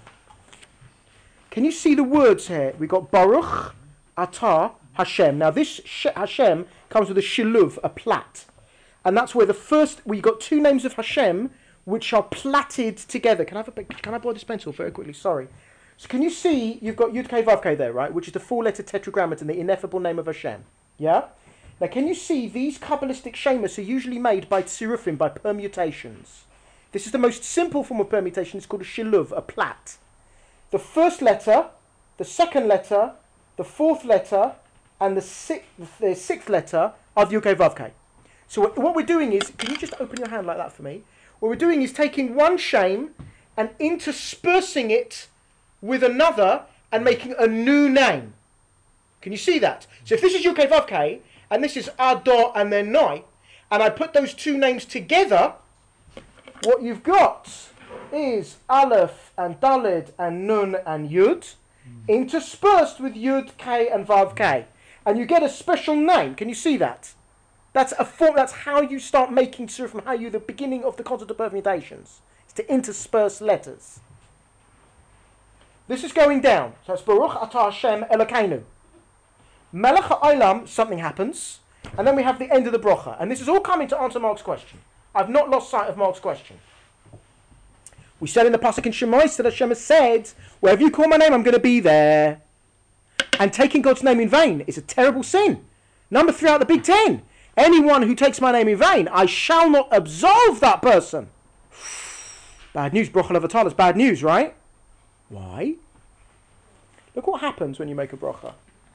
Can you see the words here? We got Baruch Atah Hashem. Now this sh- Hashem comes with a shiluv, a plat. And that's where the first, we got two names of Hashem which are platted together. Can I have a, can I borrow this pencil very quickly? Sorry. So can you see, you've got Yud Kei Vav Kei there, right? Which is the four-letter tetragrammaton, the ineffable name of Hashem. Yeah? Now can you see these Kabbalistic shemas are usually made by tzirufim, by permutations. This is the most simple form of permutation. It's called a shiluv, a plat. The first letter, the second letter, the fourth letter, and the, six, the sixth letter are the Yud Kei Vav Kei. So what we're doing is, can you just open your hand like that for me? What we're doing is taking one shem and interspersing it with another and making a new name. Can you see that? So if this is Yud Kei Vav Kei and this is Adar and then Noi, and I put those two names together, what you've got is Aleph and Daled and Nun and Yud interspersed with Yud Kei and Vav Kei, and you get a special name. Can you see that? That's a form. That's how you start making tzuruf, from how you the beginning of the concept of permutations. It's to intersperse letters. This is going down. So it's Baruch Atah Hashem Elokeinu. Melech ha'olam, something happens, and then we have the end of the brocha. And this is all coming to answer Mark's question. I've not lost sight of Mark's question. We said in the pasuk in Shemais that Hashem has said, wherever you call my name, I'm going to be there. And taking God's name in vain is a terrible sin. Number three out of the Big Ten. Anyone who takes my name in vain, I shall not absolve that person. Bad news, brocha levatal is bad news, right? Why? Look what happens when you make a brocha.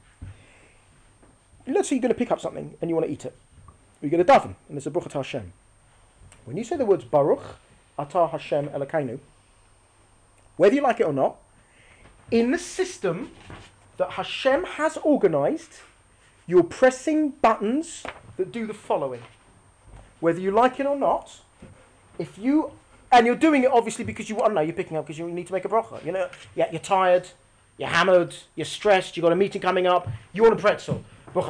Let's say you're going to pick up something and you want to eat it. You're going to daven, and there's a brocha to Hashem. When you say the words Baruch Atah Hashem Elokeinu, whether you like it or not, in the system that Hashem has organized, you're pressing buttons that do the following. Whether you like it or not, if you, and you're doing it obviously because you, I don't know, you're picking up because you need to make a bracha. You know, yeah, you're tired, you're hammered, you're stressed, you've got a meeting coming up, you want a pretzel.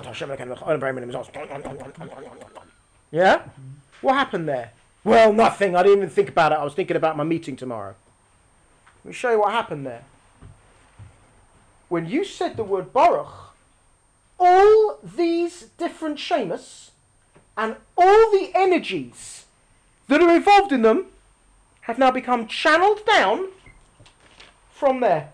Yeah? What happened there? Well, nothing. I didn't even think about it. I was thinking about my meeting tomorrow. Let me show you what happened there. When you said the word Baruch, all these different shemas and all the energies that are involved in them have now become channeled down from there.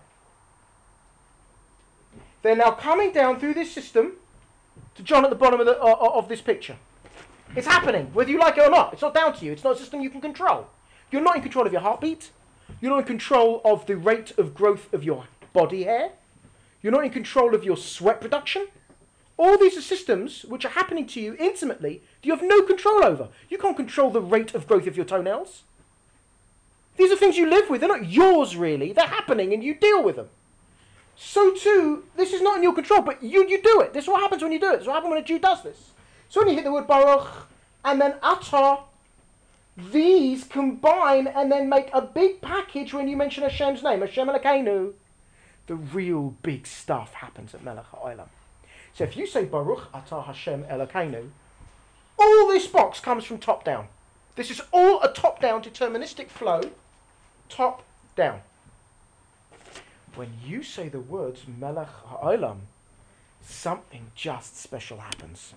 They're now coming down through this system to John at the bottom of, the, uh, of this picture. It's happening, whether you like it or not. It's not down to you. It's not a system you can control. You're not in control of your heartbeat. You're not in control of the rate of growth of your body hair. You're not in control of your sweat production. All these are systems which are happening to you intimately that you have no control over. You can't control the rate of growth of your toenails. These are things you live with. They're not yours, really. They're happening and you deal with them. So too, this is not in your control, but you, you do it. This is what happens when you do it. This is what happens when a Jew does this. So when you hit the word Baruch and then Atah, these combine and then make a big package when you mention Hashem's name, Hashem Elokeinu. The real big stuff happens at Melech HaOlam. So if you say Baruch Atah Hashem Elokeinu, all this box comes from top down. This is all a top-down deterministic flow, top down. When you say the words Melech HaOlam, something just special happens.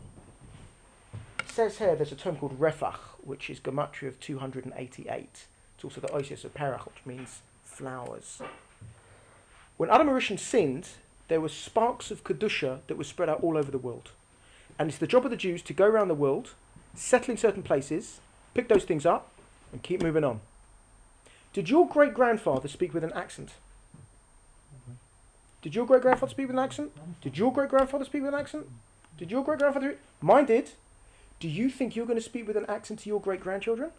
It says here there's a term called Refach, which is gematria of two hundred eighty-eight. It's also the oisius of Perach, which means flowers. When Adam HaRishon sinned, there were sparks of Kedusha that were spread out all over the world. And it's the job of the Jews to go around the world, settle in certain places, pick those things up, and keep moving on. Did your great-grandfather speak with an accent? Did your great-grandfather speak with an accent? Did your great-grandfather speak with an accent? Did your great-grandfather... Mine did. Do you think you're going to speak with an accent to your great-grandchildren?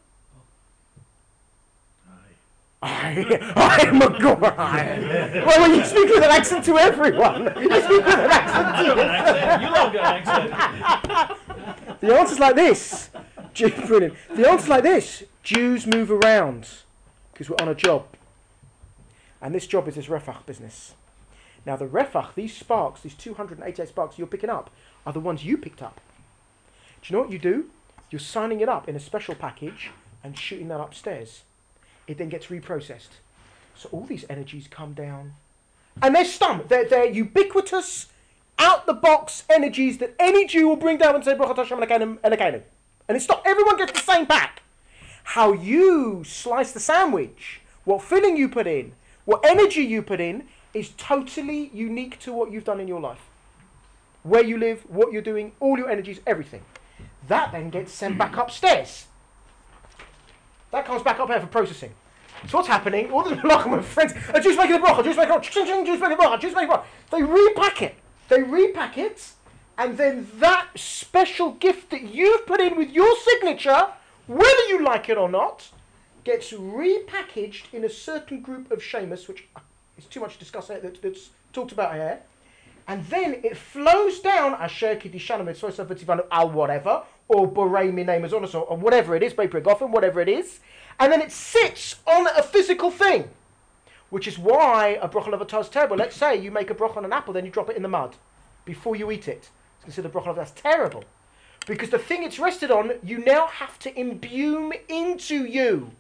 I, I am a god. Well, well, you speak with an accent to everyone. You speak with an accent to You love an accent. You love an accent. The answer's like this. Jew, brilliant. The answer's like this. Jews move around because we're on a job. And this job is this refach business. Now the refach, these sparks, these two hundred eighty-eight sparks you're picking up, are the ones you picked up. Do you know what you do? You're signing it up in a special package and shooting that upstairs. It then gets reprocessed. So all these energies come down. And they're stunned. They're, they're ubiquitous, out-the-box energies that any Jew will bring down and say, Baruch Hashem Elokeinu, Elokeinu. And it's not, everyone gets the same pack. How you slice the sandwich, what filling you put in, what energy you put in, is totally unique to what you've done in your life. Where you live, what you're doing, all your energies, everything. That then gets sent back upstairs. That comes back up here for processing. So what's happening? All the malachim and friends, a Jew's making a bracha, a Jew's making a bracha, Jew's making a bracha, Jew's making a bracha. They repack it. They repack it, and then that special gift that you've put in with your signature, whether you like it or not, gets repackaged in a certain group of shemus, which is too much to discuss here, that, that's talked about here. And then it flows down, Asher Kiddishanu Mitzvah V'Tivanu Al whatever, or Borei Minei Mazonos, or whatever it is, Beipre Goffin, whatever it is. And then it sits on a physical thing, which is why a brocha levatah is terrible. Let's say you make a brocha on an apple, then you drop it in the mud before you eat it. It's considered brocha levatah. That's terrible. Because the thing it's rested on, you now have to imbue into you.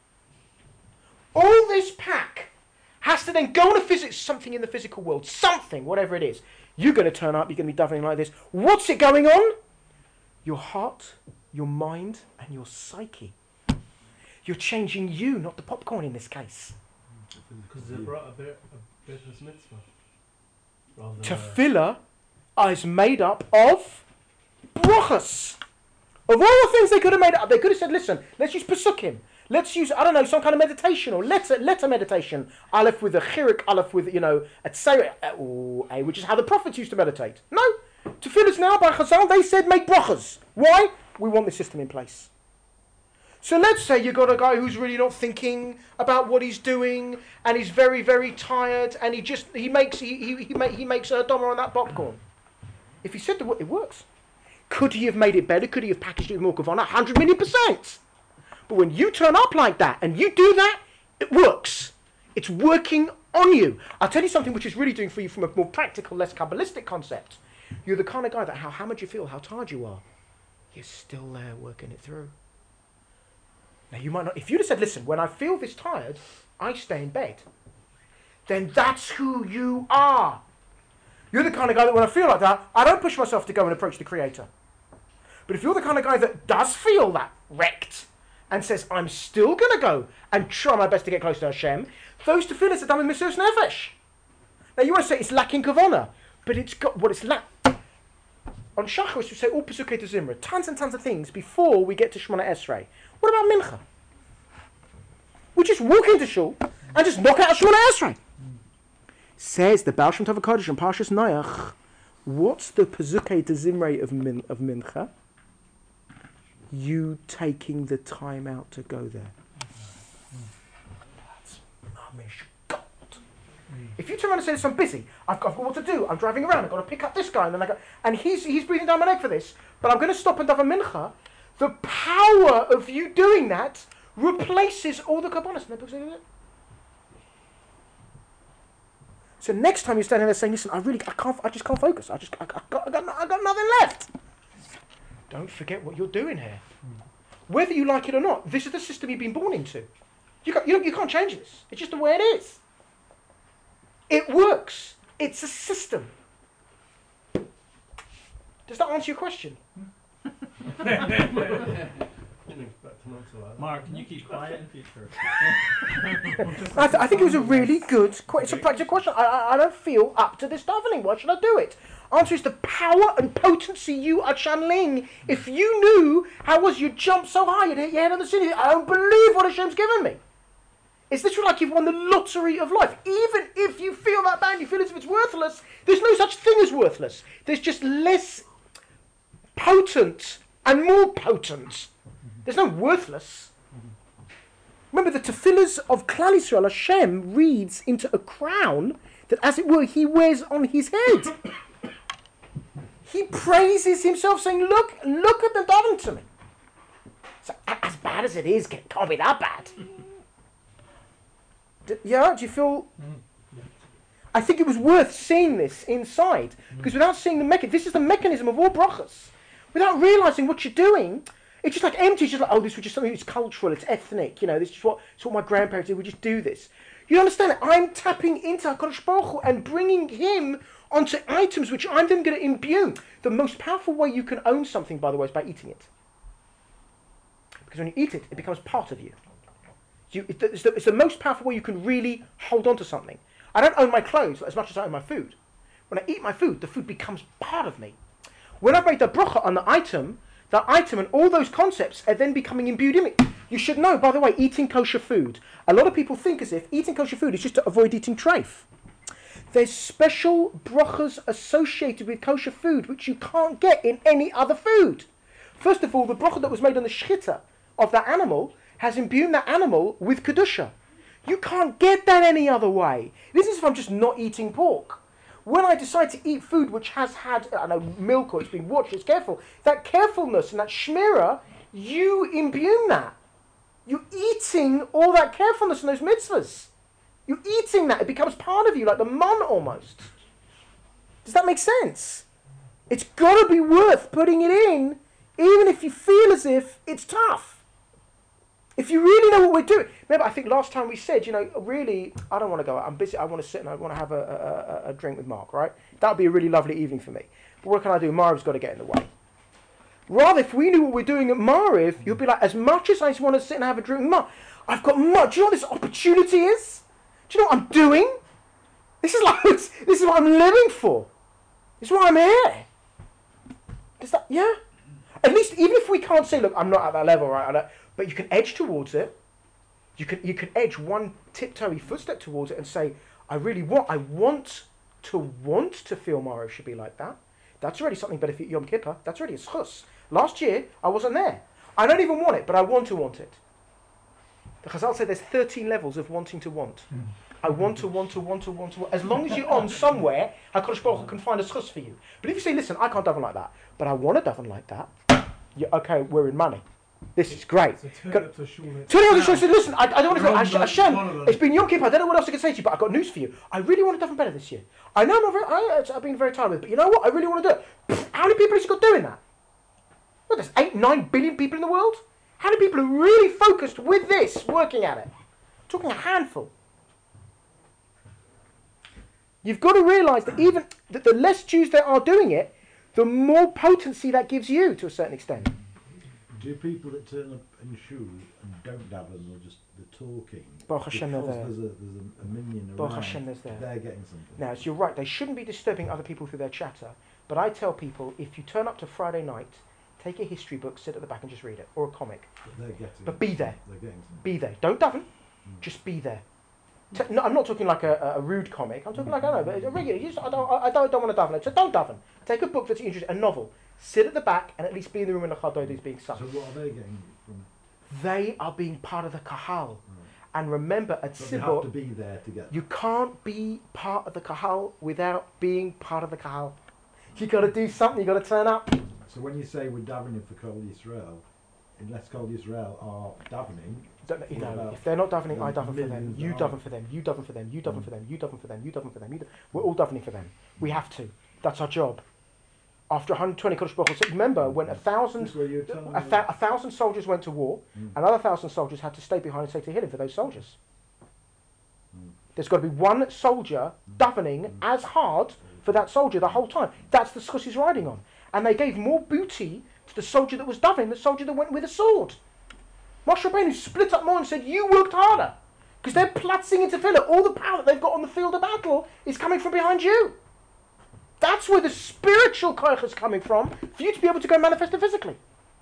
All this pack has to then go on a physics, something in the physical world, something, whatever it is. You're going to turn up, you're going to be davening like this. What's it going on? Your heart, your mind, and your psyche. You're changing you, not the popcorn in this case. Because they brought a bit a business mitzvah. Rather than Tefillah is made up of brachas. Of all the things they could have made up, they could have said, listen, let's use Pesukim. Let's use, I don't know, some kind of meditation or letter, letter meditation. Aleph with a chirik, Aleph with, you know, a tseir, uh, which is how the prophets used to meditate. No. Tefillahs now, by Chazal, they said make brachas. Why? We want this system in place. So let's say you've got a guy who's really not thinking about what he's doing, and he's very, very tired, and he just, he makes, he, he, he, make, he makes a domer on that popcorn. If he said the word, it works. Could he have made it better? Could he have packaged it with more kavana? one hundred million percent. But when you turn up like that and you do that, it works. It's working on you. I'll tell you something which is really doing for you from a more practical, less Kabbalistic concept. You're the kind of guy that how hammered you feel, how tired you are, you're still there working it through. Now you might not, if you'd have said, listen, when I feel this tired, I stay in bed, then that's who you are. You're the kind of guy that when I feel like that, I don't push myself to go and approach the Creator. But if you're the kind of guy that does feel that wrecked, and says, I'm still going to go and try my best to get close to Hashem, those tefillahs are done with Mesiras Nefesh. Now you want to say it's lacking kavana, but it's got what it's lack. On Shacharis we say all Pesukei to Zimra, tons and tons of things before we get to Shemona Esrei. What about Mincha? We just walk into Shul and just knock out Shemona Esrei. Says the Baal Shem Tov HaKadosh and Parshas Noach, what's the Pesukei to Zimra of, min, of Mincha? You taking the time out to go there. That's mamish God. If you turn around and say, listen, I'm busy, I've got, I've got what to do, I'm driving around, I've got to pick up this guy, and then I go, and he's he's breathing down my neck for this, but I'm going to stop and have a mincha, the power of you doing that replaces all the kabbalas. So next time you're standing there saying, listen, I really, I can't, I just can't focus, I just, I, I, got, I, got, I got nothing left. Don't forget what you're doing here. Whether you like it or not, this is the system you've been born into. You can't, you, don't, you can't change this. It's just the way it is. It works. It's a system. Does that answer your question? Mark, can you keep quiet in future? I, th- I think it was a really good, qu- it's a practical question. I, I, I don't feel up to this davening. Why should I do it? Answer is the power and potency you are channeling. If you knew how it was you'd jump so high you'd hit your head on the ceiling. I don't believe what Hashem's given me. It's literally like you've won the lottery of life. Even if you feel that bad, you feel as if it's worthless, there's no such thing as worthless. There's just less potent and more potent. There's no worthless. Remember the tefillahs of Klal Yisrael, Hashem reads into a crown that, as it were, he wears on his head. He praises himself, saying, look, look at the daven to me. So, as bad as it is, it can't be that bad. D- yeah, do you feel... Mm. I think it was worth seeing this inside, Mm. because without seeing the mechanism, this is the mechanism of all brachas. Without realising what you're doing, it's just like empty, it's just like, oh, this was just something that's cultural, it's ethnic, you know, this is what, it's what my grandparents did, we just do this. You understand it? I'm tapping into HaKadosh Baruch Hu and bringing him onto items which I'm then going to imbue. The most powerful way you can own something, by the way, is by eating it. Because when you eat it, it becomes part of you. you it's, the, it's, the, it's the most powerful way you can really hold on to something. I don't own my clothes as much as I own my food. When I eat my food, the food becomes part of me. When I've made the bracha on the item, the item and all those concepts are then becoming imbued in me. You should know, by the way, eating kosher food. A lot of people think as if eating kosher food is just to avoid eating treif. There's special brachas associated with kosher food which you can't get in any other food. First of all, the bracha that was made on the shchita of that animal has imbued that animal with kedusha. You can't get that any other way. This is if I'm just not eating pork. When I decide to eat food which has had, I know, milk or it's been watched, it's careful, that carefulness and that shmirah, you imbue that. You're eating all that carefulness and those mitzvahs. You're eating that. It becomes part of you, like the man almost. Does that make sense? It's got to be worth putting it in, even if you feel as if it's tough. If you really know what we're doing. Remember, I think last time we said, you know, really, I don't want to go out. I'm busy. I want to sit and I want to have a, a, a, a drink with Mark, right? That would be a really lovely evening for me. But what can I do? Mariv's got to get in the way. Rather, if we knew what we're doing at Mariv, you'd be like, as much as I just want to sit and have a drink with Mark, I've got much. Do you know what this opportunity is? Do you know what I'm doing? This is like, this is what I'm living for. This is why I'm here. Does that, yeah? At least, even if we can't say, look, I'm not at that level, right? I don't, but you can edge towards it. You can you can edge one tiptoey footstep towards it and say, I really want, I want to want to feel Mariv should be like that. That's already something better for Yom Kippur. That's already a schus. Last year, I wasn't there. I don't even want it, but I want to want it. The Chazal said there's thirteen levels of wanting to want. Mm. I want to want to want to want to want. As long as you're on somewhere, HaKadosh Baruch Hu can find a schus for you. But if you say, listen, I can't daven like that, but I want to daven like that, yeah, okay, we're in money. This is great. So turn up to shul. Turn up to shul. Say, listen, I, I don't want to. Hashem, it's been Yom Kippur. I don't know what else I can say to you, but I've got news for you. I really want to daven better this year. I know I'm not very, I, I've been very tired with it, but you know what? I really want to do it. Pfft, how many people has he got doing that? What, there's eight, nine billion people in the world? How many people are really focused with this, working at it? I'm talking a handful. You've got to realise that even that the less Jews there are doing it, the more potency that gives you to a certain extent. Do people that turn up in shul and don't daven or just the talking? Baruch Hashem, they're because there. There's a, there's a, a minion Baruch around. Hashem, there's there. They're getting something. Now, so you're right. They shouldn't be disturbing other people through their chatter. But I tell people, if you turn up to Friday night, take a history book, sit at the back and just read it, or a comic. But they're getting. But be there. They're getting something. Be there. Don't daven. Mm. Just be there. T- no, I'm not talking like a, a rude comic. I'm talking like, I don't know, but a regular. You just, I don't, I don't, don't want to daven. So don't daven. Take a book that's interesting, a novel. Sit at the back and at least be in the room when the Chadod is being sung. So what are they getting from it? They are being part of the Kahal. Right. And remember, at But they have Sibor, to be there to get. you can't be part of the Kahal without being part of the Kahal. You got to do something. You got to turn up. So when you say we're davening for Kol Yisrael, unless Kol Yisrael are davening, Don't, you what know, about if they're not davening, I the daven for them. millions You that daven are? for them. You daven for them. You daven Mm. for them. You daven for them. You daven for them. You daven. We're all davening for them. We have to. That's our job. After one hundred twenty Kodesh Baruch Hu said, remember when a thousand, This is where you're telling a, me- th- a thousand soldiers went to war, Mm. another thousand soldiers had to stay behind and say Tehillim for those soldiers. Mm. There's got to be one soldier davening Mm. as hard for that soldier the whole time. That's the schus he's riding on. And they gave more booty to the soldier that was davening than the soldier that went with a sword. Moshe Rabbeinu split up more and said, you worked harder. Because they're platzing into tefillah. All the power that they've got on the field of battle is coming from behind you. That's where the spiritual koach is coming from, for you to be able to go manifest it physically.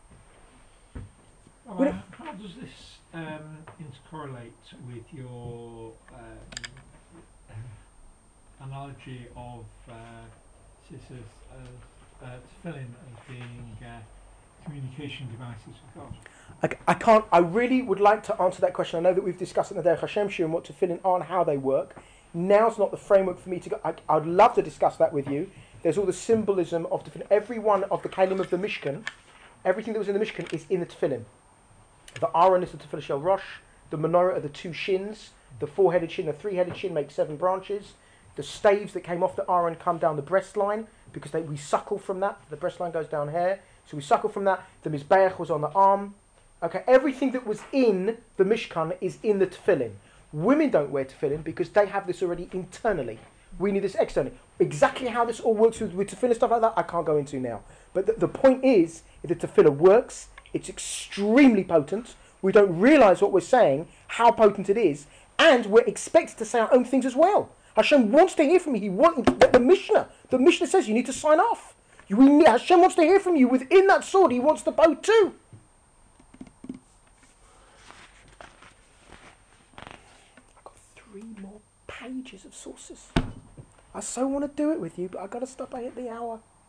Oh, Would uh, it- how does this um, intercorrelate with your um, analogy of uh, scissors as uh, tefillin as being uh, communication devices with God? I, I can't, I really would like to answer that question. I know that we've discussed it in the Derech Hashem Shiur and what tefillin are and how they work. Now's not the framework for me to go. I, I'd love to discuss that with you. There's all the symbolism of tefillin. Every one of the kalim of the Mishkan, everything that was in the Mishkan is in the tefillin. The Aron is the tefillah shel Rosh, the menorah are the two shins, The four-headed shin, the three-headed shin make seven branches. The staves that came off the Aaron come down the breast line because they, we suckle from that. The breast line goes down here. So we suckle from that. The Mizbeach was on the arm. Okay, everything that was in the Mishkan is in the tefillin. Women don't wear tefillin because they have this already internally. We need this externally. Exactly how this all works with, with tefillin stuff like that, I can't go into now. But the, the point is, if the tefillah works, it's extremely potent. We don't realise what we're saying, how potent it is, and we're expected to say our own things as well. Hashem wants to hear from you. He wants the, the Mishnah. The Mishnah says you need to sign off. You, we, Hashem wants to hear from you. Within that sword, He wants the bow too. I've got three more pages of sources. I so want to do it with you, but I've got to stop. I hit the hour.